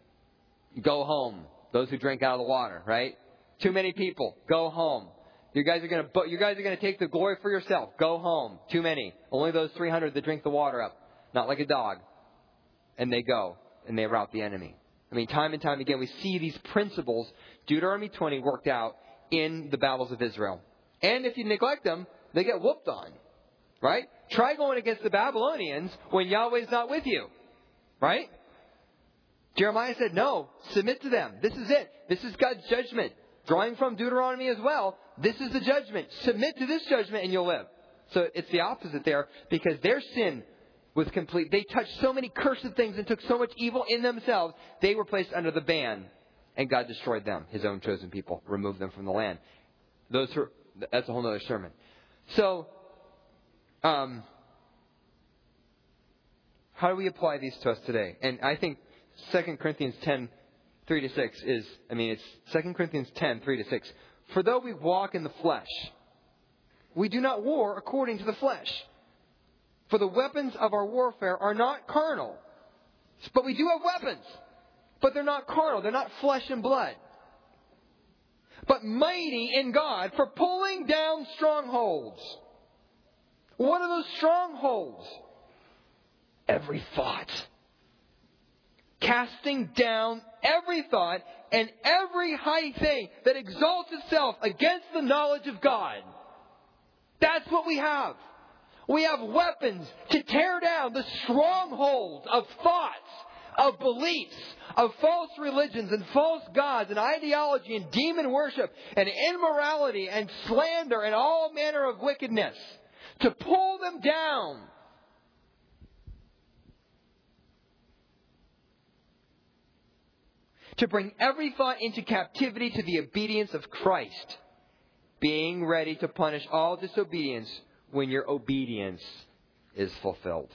Go home. Those who drink out of the water, right? Too many people. Go home. You guys are going to take the glory for yourself. Go home. Too many. Only those 300 that drink the water up. Not like a dog. And they go. And they rout the enemy. I mean, time and time again, we see these principles, Deuteronomy 20, worked out in the battles of Israel. And if you neglect them, they get whooped on. Right? Try going against the Babylonians when Yahweh's not with you. Right? Jeremiah said, no, submit to them. This is it. This is God's judgment. Drawing from Deuteronomy as well, this is the judgment. Submit to this judgment and you'll live. So it's the opposite there, because their sin was complete. They touched so many cursed things and took so much evil in themselves, they were placed under the ban. And God destroyed them, His own chosen people, removed them from the land. That's a whole other sermon. So, how do we apply these to us today? And I think 2 Corinthians 10, 3-6 it's 2 Corinthians 10, 3-6. For though we walk in the flesh, we do not war according to the flesh. For the weapons of our warfare are not carnal. But we do have weapons. But they're not carnal. They're not flesh and blood. But mighty in God for pulling down strongholds. What are those strongholds? Every thought. Casting down every thought and every high thing that exalts itself against the knowledge of God. That's what we have. We have weapons to tear down the strongholds of thoughts, of beliefs, of false religions and false gods and ideology and demon worship and immorality and slander and all manner of wickedness. To pull them down. To bring every thought into captivity to the obedience of Christ. Being ready to punish all disobedience when your obedience is fulfilled.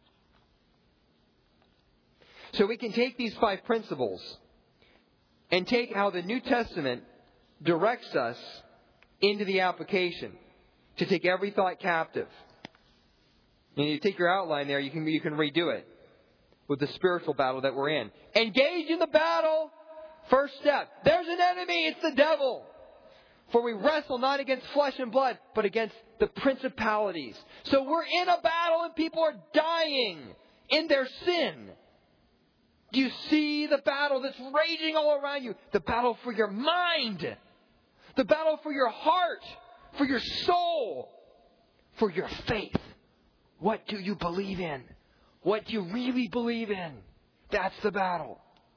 So we can take these 5 principles and take how the New Testament directs us into the application. To take every thought captive. And you take your outline there, you can redo it with the spiritual battle that we're in. Engage in the battle. First step. There's an enemy. It's the devil. For we wrestle not against flesh and blood, but against the principalities. So we're in a battle and people are dying in their sin. Do you see the battle that's raging all around you? The battle for your mind. The battle for your heart. For your soul. For your faith. What do you believe in? What do you really believe in? That's the battle.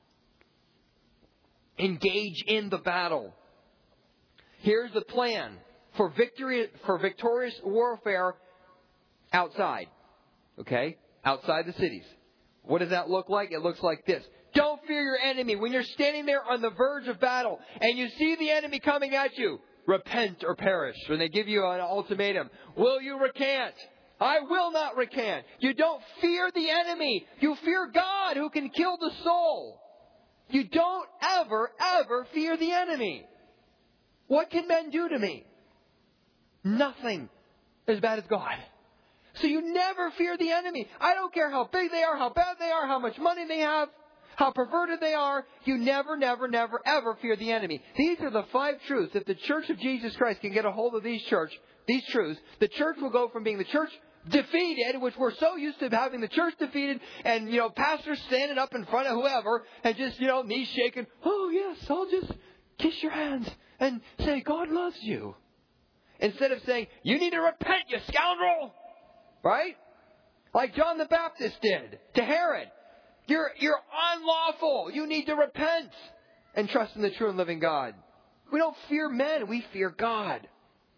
Engage in the battle. Here's the plan for victorious warfare outside. Okay? Outside the cities. What does that look like? It looks like this. Don't fear your enemy. When you're standing there on the verge of battle and you see the enemy coming at you, repent or perish. When they give you an ultimatum, will you recant? I will not recant. You don't fear the enemy. You fear God who can kill the soul. You don't ever fear the enemy. What can men do to me? Nothing as bad as God. So you never fear the enemy. I don't care how big they are, how bad they are, how much money they have, how perverted they are. You never, ever fear the enemy. These are the 5 truths. If the Church of Jesus Christ can get a hold of these truths, the church will go from being the church defeated, which we're so used to having the church defeated, and, pastors standing up in front of whoever, and just, knees shaking. Oh, yes, I'll just kiss your hands and say, God loves you. Instead of saying, you need to repent, you scoundrel. Right? Like John the Baptist did to Herod. You're unlawful. You need to repent and trust in the true and living God. We don't fear men. We fear God.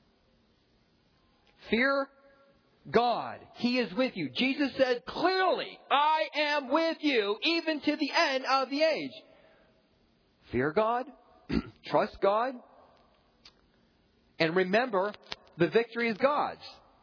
Fear God. He is with you. Jesus said clearly, I am with you even to the end of the age. Fear God. Trust God. And remember, the victory is God's.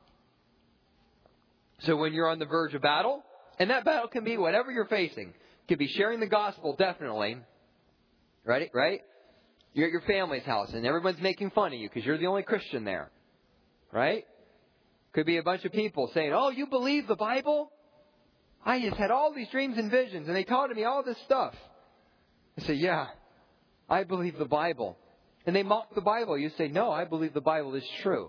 So when you're on the verge of battle, and that battle can be whatever you're facing. It could be sharing the gospel, definitely. Right? You're at your family's house, and everyone's making fun of you because you're the only Christian there. Right? Could be a bunch of people saying, oh, you believe the Bible? I just had all these dreams and visions, and they taught me all this stuff. I say, yeah, I believe the Bible. And they mock the Bible. You say, no, I believe the Bible is true.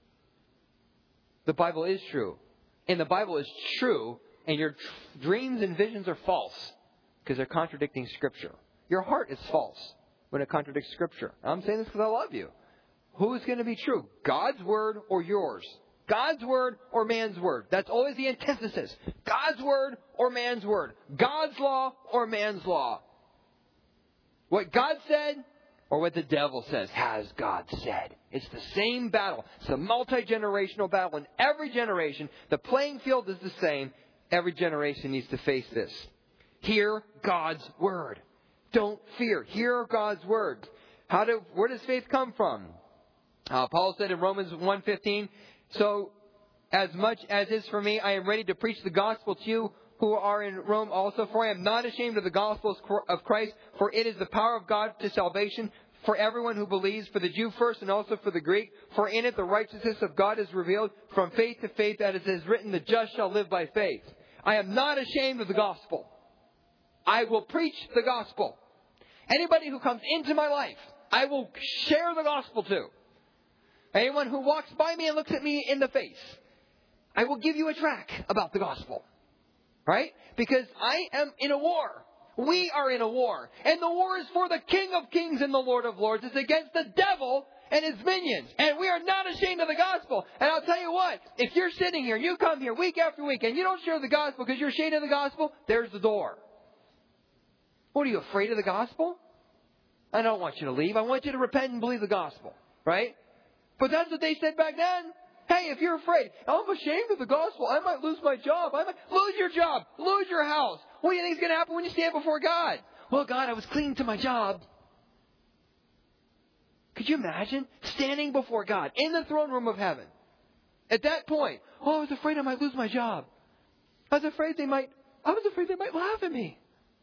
The Bible is true. And the Bible is true, and your dreams and visions are false because they're contradicting Scripture. Your heart is false when it contradicts Scripture. I'm saying this because I love you. Who is going to be true? God's Word or yours? God's Word or man's Word? That's always the antithesis. God's Word or man's Word? God's law or man's law? What God said or what the devil says, has God said. It's the same battle. It's a multi-generational battle. In every generation, the playing field is the same. Every generation needs to face this. Hear God's Word. Don't fear. Hear God's Word. Where does faith come from? Paul said in Romans 1:15, so as much as is for me, I am ready to preach the gospel to you who are in Rome also. For I am not ashamed of the gospel of Christ, for it is the power of God to salvation for everyone who believes, for the Jew first and also for the Greek. For in it the righteousness of God is revealed from faith to faith, as it is written, the just shall live by faith. I am not ashamed of the gospel. I will preach the gospel. Anybody who comes into my life, I will share the gospel to. Anyone who walks by me and looks at me in the face, I will give you a tract about the gospel. Right? Because I am in a war. We are in a war. And the war is for the King of Kings and the Lord of Lords. It's against the devil and his minions. And we are not ashamed of the gospel. And I'll tell you what, if you're sitting here and you come here week after week and you don't share the gospel because you're ashamed of the gospel, there's the door. What, are you afraid of the gospel? I don't want you to leave. I want you to repent and believe the gospel. Right? But that's what they said back then. Hey, if you're afraid, I'm ashamed of the gospel, I might lose my job. I might lose your job, lose your house. What do you think is going to happen when you stand before God? Well, God, I was clinging to my job. Could you imagine standing before God in the throne room of heaven? At that point, I was afraid I might lose my job. I was afraid they might laugh at me.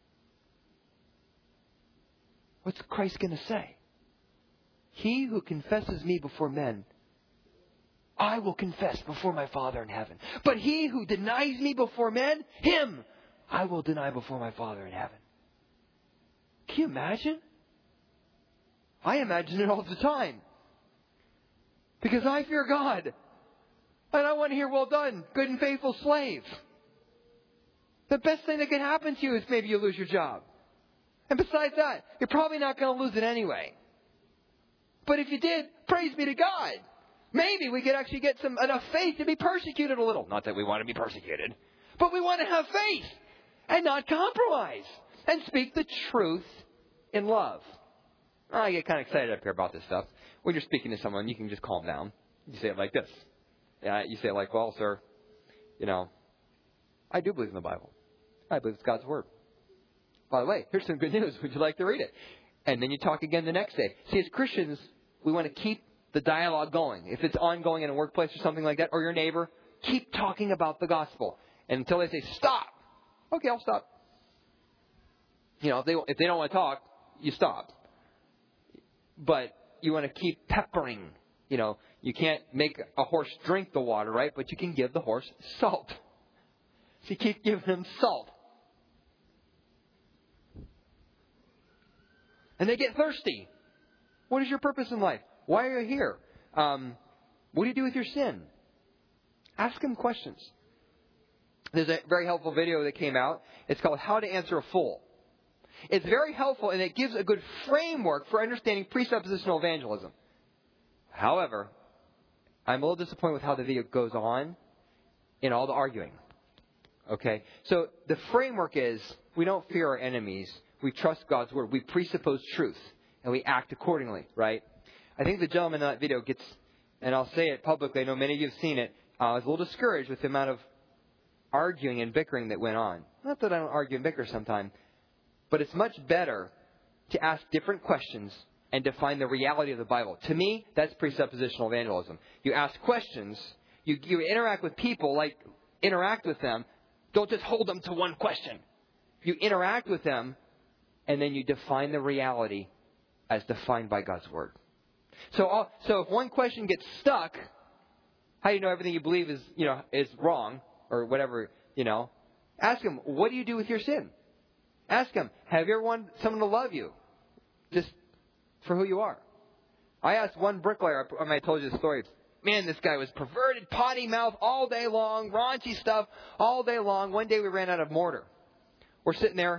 What's Christ going to say? He who confesses me before men, I will confess before my Father in heaven. But he who denies me before men, him I will deny before my Father in heaven. Can you imagine? I imagine it all the time. Because I fear God. And I want to hear, well done, good and faithful slave. The best thing that can happen to you is maybe you lose your job. And besides that, you're probably not going to lose it anyway. But if you did, praise be to God. Maybe we could actually get enough faith to be persecuted a little. Not that we want to be persecuted. But we want to have faith and not compromise. And speak the truth in love. I get kind of excited up here about this stuff. When you're speaking to someone, you can just calm down. You say it like this. You say it like, well, sir, I do believe in the Bible. I believe it's God's Word. By the way, here's some good news. Would you like to read it? And then you talk again the next day. See, as Christians, we want to keep the dialogue going. If it's ongoing in a workplace or something like that, or your neighbor, keep talking about the gospel. And until they say, stop. Okay, I'll stop. if they don't want to talk, you stop. But you want to keep peppering. You can't make a horse drink the water, right? But you can give the horse salt. So you keep giving them salt. And they get thirsty. What is your purpose in life? Why are you here? What do you do with your sin? Ask them questions. There's a very helpful video that came out. It's called How to Answer a Fool. It's very helpful, and it gives a good framework for understanding presuppositional evangelism. However, I'm a little disappointed with how the video goes on in all the arguing. Okay? So the framework is we don't fear our enemies. We trust God's word. We presuppose truth, and we act accordingly, right? I think the gentleman in that video gets, and I'll say it publicly, I know many of you have seen it, I was a little discouraged with the amount of arguing and bickering that went on. Not that I don't argue and bicker sometimes, but it's much better to ask different questions and define the reality of the Bible. To me, that's presuppositional evangelism. You ask questions, you interact with people, interact with them. Don't just hold them to one question. You interact with them, and then you define the reality as defined by God's Word. So if one question gets stuck, how do you know everything you believe is wrong or whatever, Ask them, what do you do with your sin? Ask them, have you ever wanted someone to love you? Just for who you are. I asked one bricklayer, I told you the story. Man, this guy was perverted, potty mouth all day long, raunchy stuff all day long. One day we ran out of mortar. We're sitting there,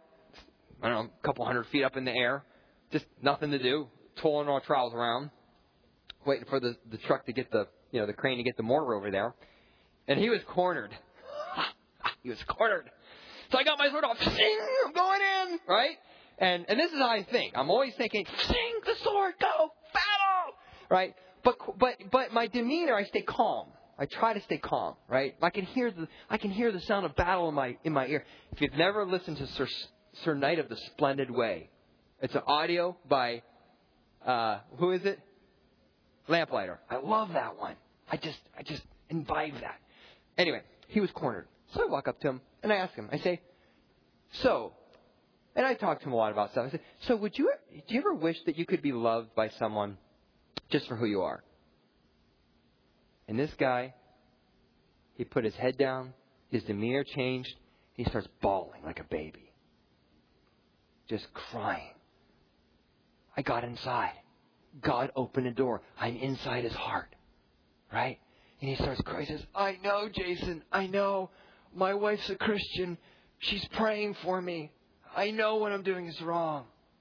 a couple 100 feet up in the air. Just nothing to do. Twirling our trowels around. Waiting for the truck to get the crane to get the mortar over there. And he was cornered. He was cornered. So I got my sword off. Sing, I'm going in. Right? And this is how I think. I'm always thinking, sing the sword, go, battle. Right? But my demeanor, I stay calm. I try to stay calm. Right? I can hear the sound of battle in my ear. If you've never listened to Sir Knight of the Splendid Way, it's an audio by who is it? Lamplighter. I love that one. I just imbibe that. Anyway, he was cornered. So I walk up to him and I ask him. I say, and I talk to him a lot about stuff. I say, so do you ever wish that you could be loved by someone just for who you are? And this guy, he put his head down, his demeanor changed, he starts bawling like a baby. Just crying. I got inside. God opened a door. I'm inside his heart. Right? And he starts crying. He says, I know, Jason. I know. My wife's a Christian. She's praying for me. I know what I'm doing is wrong.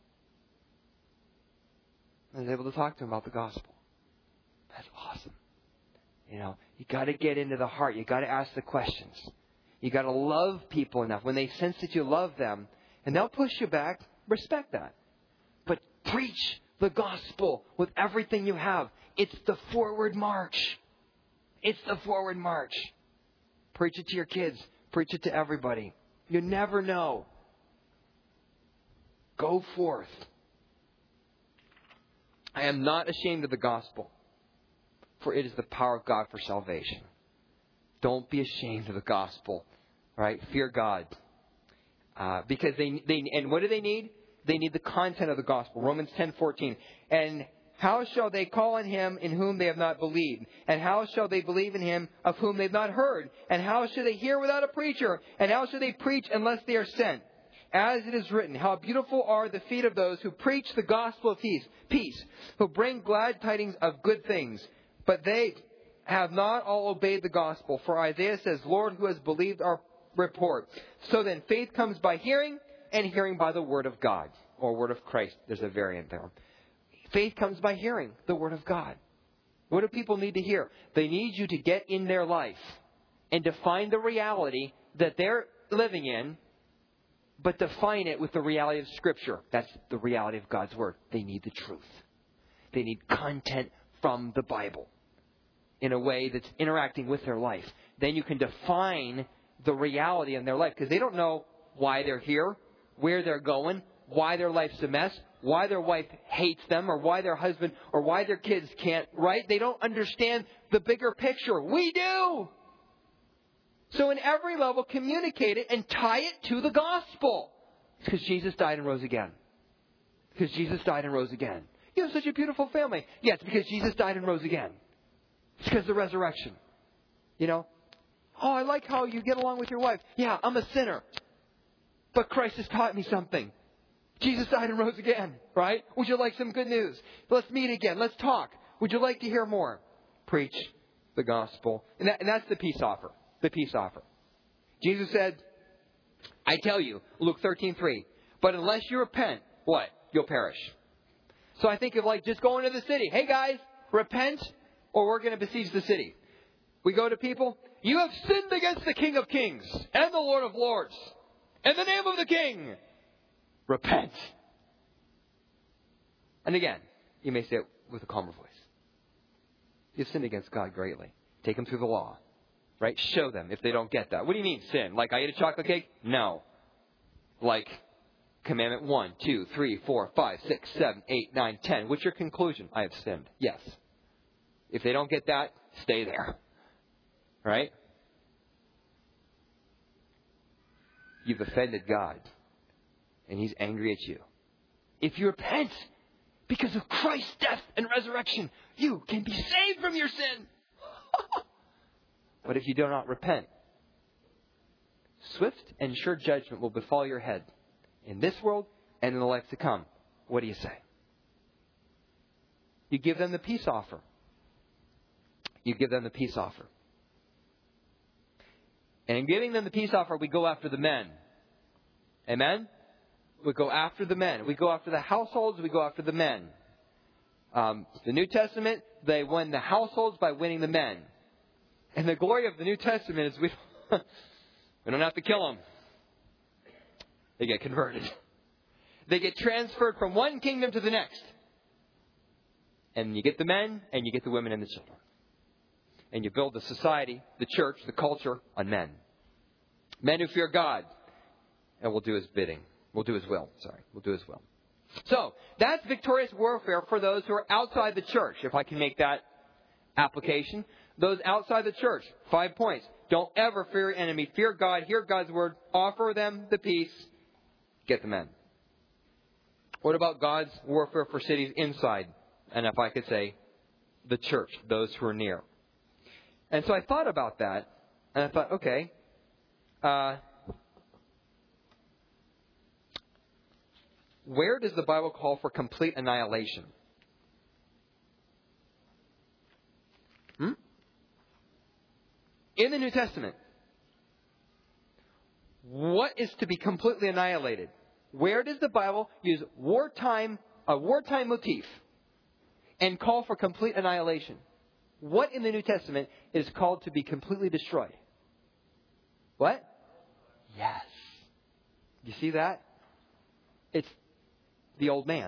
I was able to talk to him about the gospel. That's awesome. You got to get into the heart. You got to ask the questions. You got to love people enough. When they sense that you love them, and they'll push you back, respect that. But preach the gospel with everything you have. It's the forward march. It's the forward march. Preach it to your kids. Preach it to everybody. You never know. Go forth. I am not ashamed of the gospel, for it is the power of God for salvation. Don't be ashamed of the gospel. Right? Fear God. Because and what do they need? They need the content of the gospel. Romans 10:14. And how shall they call on him in whom they have not believed? And how shall they believe in him of whom they have not heard? And how shall they hear without a preacher? And how shall they preach unless they are sent? As it is written, how beautiful are the feet of those who preach the gospel of peace, who bring glad tidings of good things. But they have not all obeyed the gospel. For Isaiah says, Lord, who has believed our report? So then faith comes by hearing, and hearing by the word of God, or word of Christ. There's a variant there. Faith comes by hearing the word of God. What do people need to hear? They need you to get in their life and define the reality that they're living in, but define it with the reality of Scripture. That's the reality of God's word. They need the truth. They need content from the Bible in a way that's interacting with their life. Then you can define the reality in their life, because they don't know why they're here, where they're going, why their life's a mess, why their wife hates them, or why their husband or why their kids can't, right? They don't understand the bigger picture. We do. So in every level, communicate it and tie it to the gospel. It's because Jesus died and rose again. Because Jesus died and rose again. You have such a beautiful family. Yeah, it's because Jesus died and rose again. It's because of the resurrection. You know? Oh, I like how you get along with your wife. Yeah, I'm a sinner. But Christ has taught me something. Jesus died and rose again, right? Would you like some good news? Let's meet again. Let's talk. Would you like to hear more? Preach the gospel. And that's the peace offer. The peace offer. Jesus said, I tell you, Luke 13:3, but unless you repent, what? You'll perish. So I think of like just going to the city. Hey guys, repent or we're going to besiege the city. We go to people. You have sinned against the King of Kings and the Lord of Lords. In the name of the King, repent. And again, you may say it with a calmer voice. You've sinned against God greatly. Take them through the law. Right? Show them if they don't get that. What do you mean sin? Like I ate a chocolate cake? No. Like commandment 1, 2, 3, 4, 5, 6, 7, 8, 9, 10. What's your conclusion? I have sinned. Yes. If they don't get that, stay there. Right? You've offended God. And He's angry at you. If you repent because of Christ's death and resurrection, you can be saved from your sin. But if you do not repent, swift and sure judgment will befall your head in this world and in the life to come. What do you say? You give them the peace offer. You give them the peace offer. And in giving them the peace offer, we go after the men. Amen? We go after the men. We go after the households. We go after the men. The New Testament, they win the households by winning the men. And the glory of the New Testament is we don't have to kill them. They get converted. They get transferred from one kingdom to the next. And you get the men, and you get the women and the children. And you build the society, the church, the culture on men. Men who fear God. And we'll do His bidding. We'll do His will. We'll do His will. So, that's victorious warfare for those who are outside the church, if I can make that application. Those outside the church, 5 points. Don't ever fear your enemy. Fear God. Hear God's word. Offer them the peace. Get the men. What about God's warfare for cities inside? And if I could say, the church, those who are near. And so I thought about that. And I thought, okay. Where does the Bible call for complete annihilation? In the New Testament, what is to be completely annihilated? Where does the Bible use a wartime motif and call for complete annihilation? What in the New Testament is called to be completely destroyed? What? Yes. You see that? It's the old man.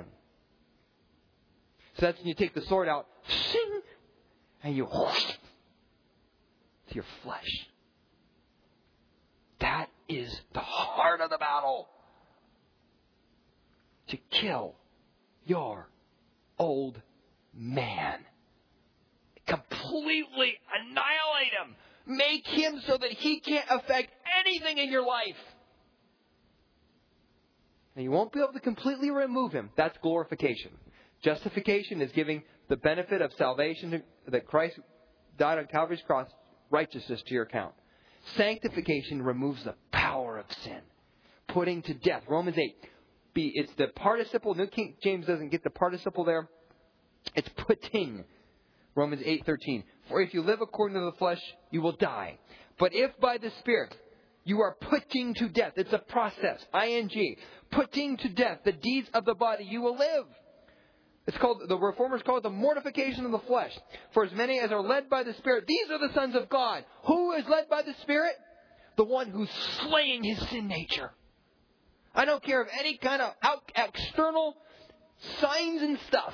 So that's when you take the sword out, shing, and you to your flesh. That is the heart of the battle. To kill your old man. Completely annihilate him. Make him so that he can't affect anything in your life. And you won't be able to completely remove him. That's glorification. Justification is giving the benefit of salvation that Christ died on Calvary's cross, righteousness to your account. Sanctification removes the power of sin. Putting to death. Romans 8. It's the participle. New King James doesn't get the participle there. It's putting. Romans 8:13. For if you live according to the flesh, you will die. But if by the Spirit you are putting to death. It's a process. ing. Putting to death the deeds of the body, you will live. It's called, the Reformers call it the mortification of the flesh. For as many as are led by the Spirit, these are the sons of God. Who is led by the Spirit? The one who's slaying his sin nature. I don't care of any kind of external signs and stuff.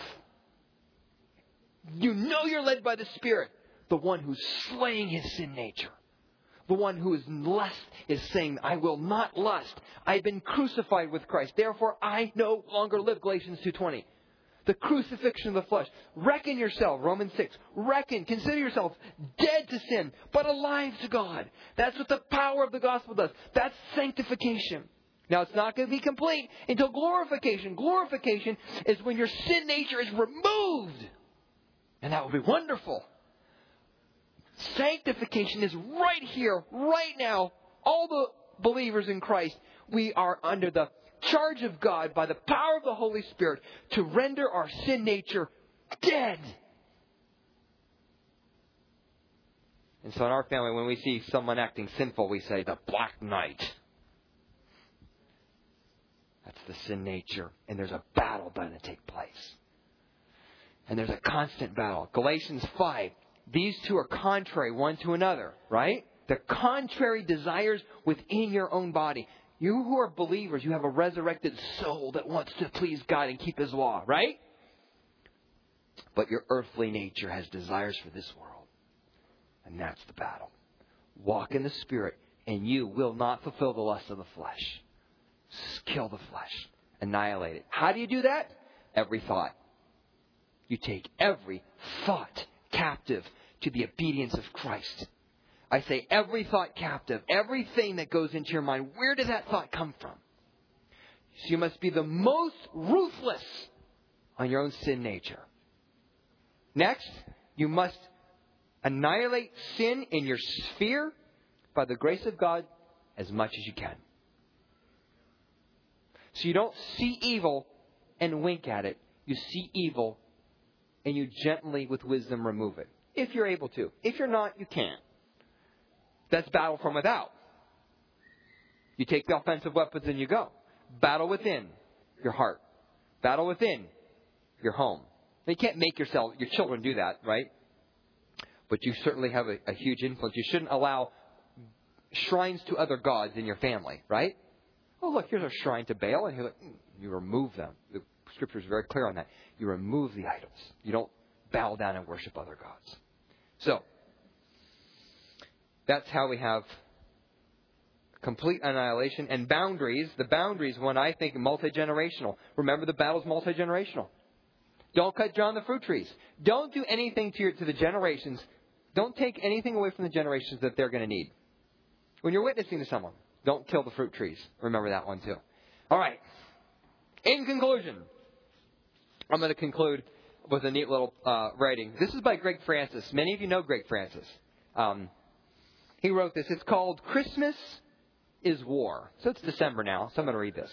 You know you're led by the Spirit. The one who's slaying his sin nature. The one who is lust is saying, I will not lust. I've been crucified with Christ. Therefore, I no longer live. Galatians 2:20. The crucifixion of the flesh. Reckon yourself. Romans 6. Reckon. Consider yourself dead to sin, but alive to God. That's what the power of the gospel does. That's sanctification. Now, it's not going to be complete until glorification. Glorification is when your sin nature is removed. And that will be wonderful. Sanctification is right here, right now. All the believers in Christ, we are under the charge of God by the power of the Holy Spirit to render our sin nature dead. And so in our family, when we see someone acting sinful, we say, the black night. That's the sin nature. And there's a battle going to take place. And there's a constant battle. Galatians 5. These two are contrary one to another, right? The contrary desires within your own body. You who are believers, you have a resurrected soul that wants to please God and keep His law, right? But your earthly nature has desires for this world. And that's the battle. Walk in the Spirit, and you will not fulfill the lust of the flesh. Kill the flesh. Annihilate it. How do you do that? Every thought. You take every thought captive to the obedience of Christ. I say every thought captive. Everything that goes into your mind. Where did that thought come from? So you must be the most ruthless on your own sin nature. Next, you must annihilate sin in your sphere by the grace of God as much as you can. So you don't see evil and wink at it. You see evil and you gently, with wisdom, remove it. If you're able to. If you're not, you can't. That's battle from without. You take the offensive weapons and you go. Battle within your heart. Battle within your home. Now, you can't make your children do that, right? But you certainly have a huge influence. You shouldn't allow shrines to other gods in your family, right? Oh, look, here's a shrine to Baal. And you remove them. The Scripture is very clear on that. You remove the idols. You don't bow down and worship other gods. So, that's how we have complete annihilation. And boundaries. The boundaries, one I think, multi-generational. Remember, the battle's multi-generational. Don't cut down the fruit trees. Don't do anything to the generations. Don't take anything away from the generations that they're going to need. When you're witnessing to someone, don't kill the fruit trees. Remember that one too. All right. In conclusion, I'm going to conclude with a neat little writing. This is by Greg Francis. Many of you know Greg Francis. He wrote this. It's called Christmas is War. So it's December now, so I'm going to read this.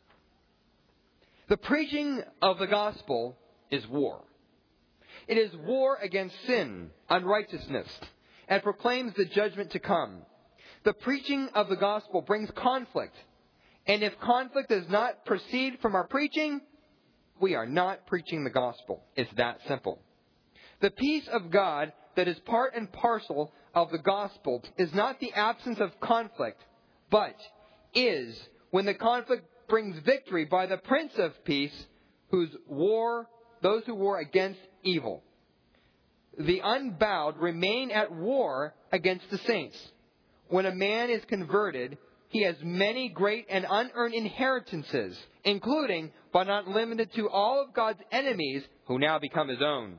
The preaching of the gospel is war. It is war against sin, unrighteousness, and proclaims the judgment to come. The preaching of the gospel brings conflict. And if conflict does not proceed from our preaching, we are not preaching the gospel. It's that simple. The peace of God that is part and parcel of the gospel is not the absence of conflict, but is when the conflict brings victory by the Prince of Peace, those who war against evil. The unbowed remain at war against the saints. When a man is converted, he has many great and unearned inheritances, including, but not limited to, all of God's enemies who now become His own.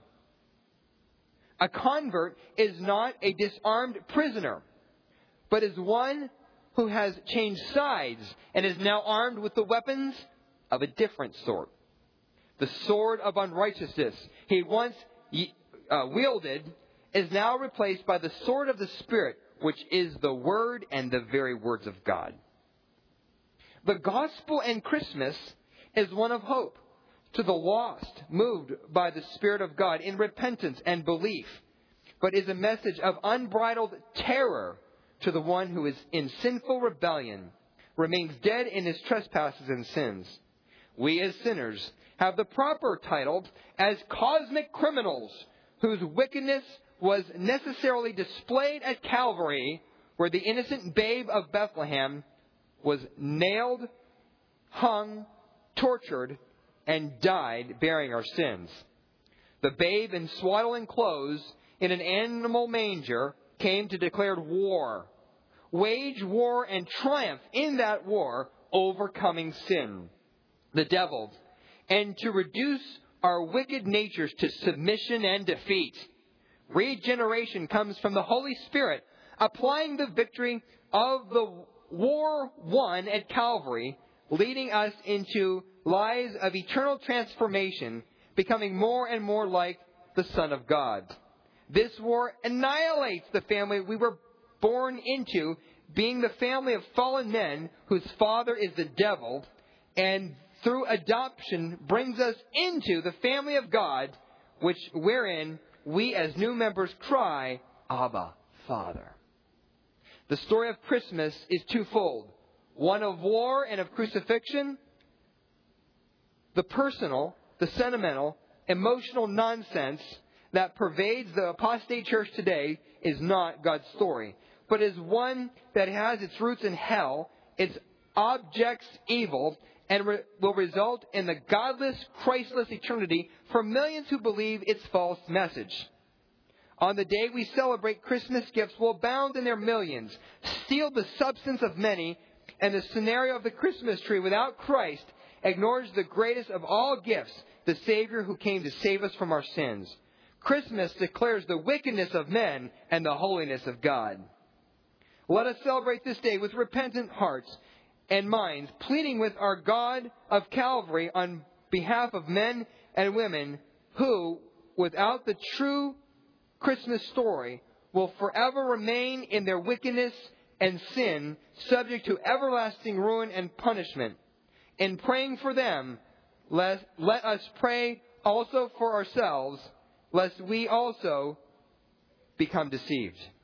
A convert is not a disarmed prisoner, but is one who has changed sides and is now armed with the weapons of a different sort. The sword of unrighteousness he once wielded is now replaced by the sword of the Spirit, which is the Word and the very words of God. The gospel and Christmas is one of hope to the lost, moved by the Spirit of God in repentance and belief, but is a message of unbridled terror to the one who is in sinful rebellion, remains dead in his trespasses and sins. We as sinners have the proper title as cosmic criminals whose wickedness was necessarily displayed at Calvary, where the innocent babe of Bethlehem was nailed, hung, tortured, and died bearing our sins. The babe in swaddling clothes in an animal manger came to declare war, wage war and triumph in that war, overcoming sin, the devil, and to reduce our wicked natures to submission and defeat. Regeneration comes from the Holy Spirit, applying the victory of the war won at Calvary, leading us into lives of eternal transformation, becoming more and more like the Son of God. This war annihilates the family we were born into, being the family of fallen men whose father is the devil, and through adoption brings us into the family of God, wherein we as new members cry, Abba, Father. The story of Christmas is twofold. One of war and of crucifixion. The personal, the sentimental, emotional nonsense that pervades the apostate church today is not God's story, but is one that has its roots in hell, its objects evil, and will result in the godless, Christless eternity for millions who believe its false message. On the day we celebrate, Christmas gifts will abound in their millions, steal the substance of many, and the scenario of the Christmas tree without Christ ignores the greatest of all gifts, the Savior who came to save us from our sins. Christmas declares the wickedness of men and the holiness of God. Let us celebrate this day with repentant hearts and minds, pleading with our God of Calvary on behalf of men and women who, without the true Christmas story, will forever remain in their wickedness and sin, subject to everlasting ruin and punishment. In praying for them, let us pray also for ourselves, lest we also become deceived.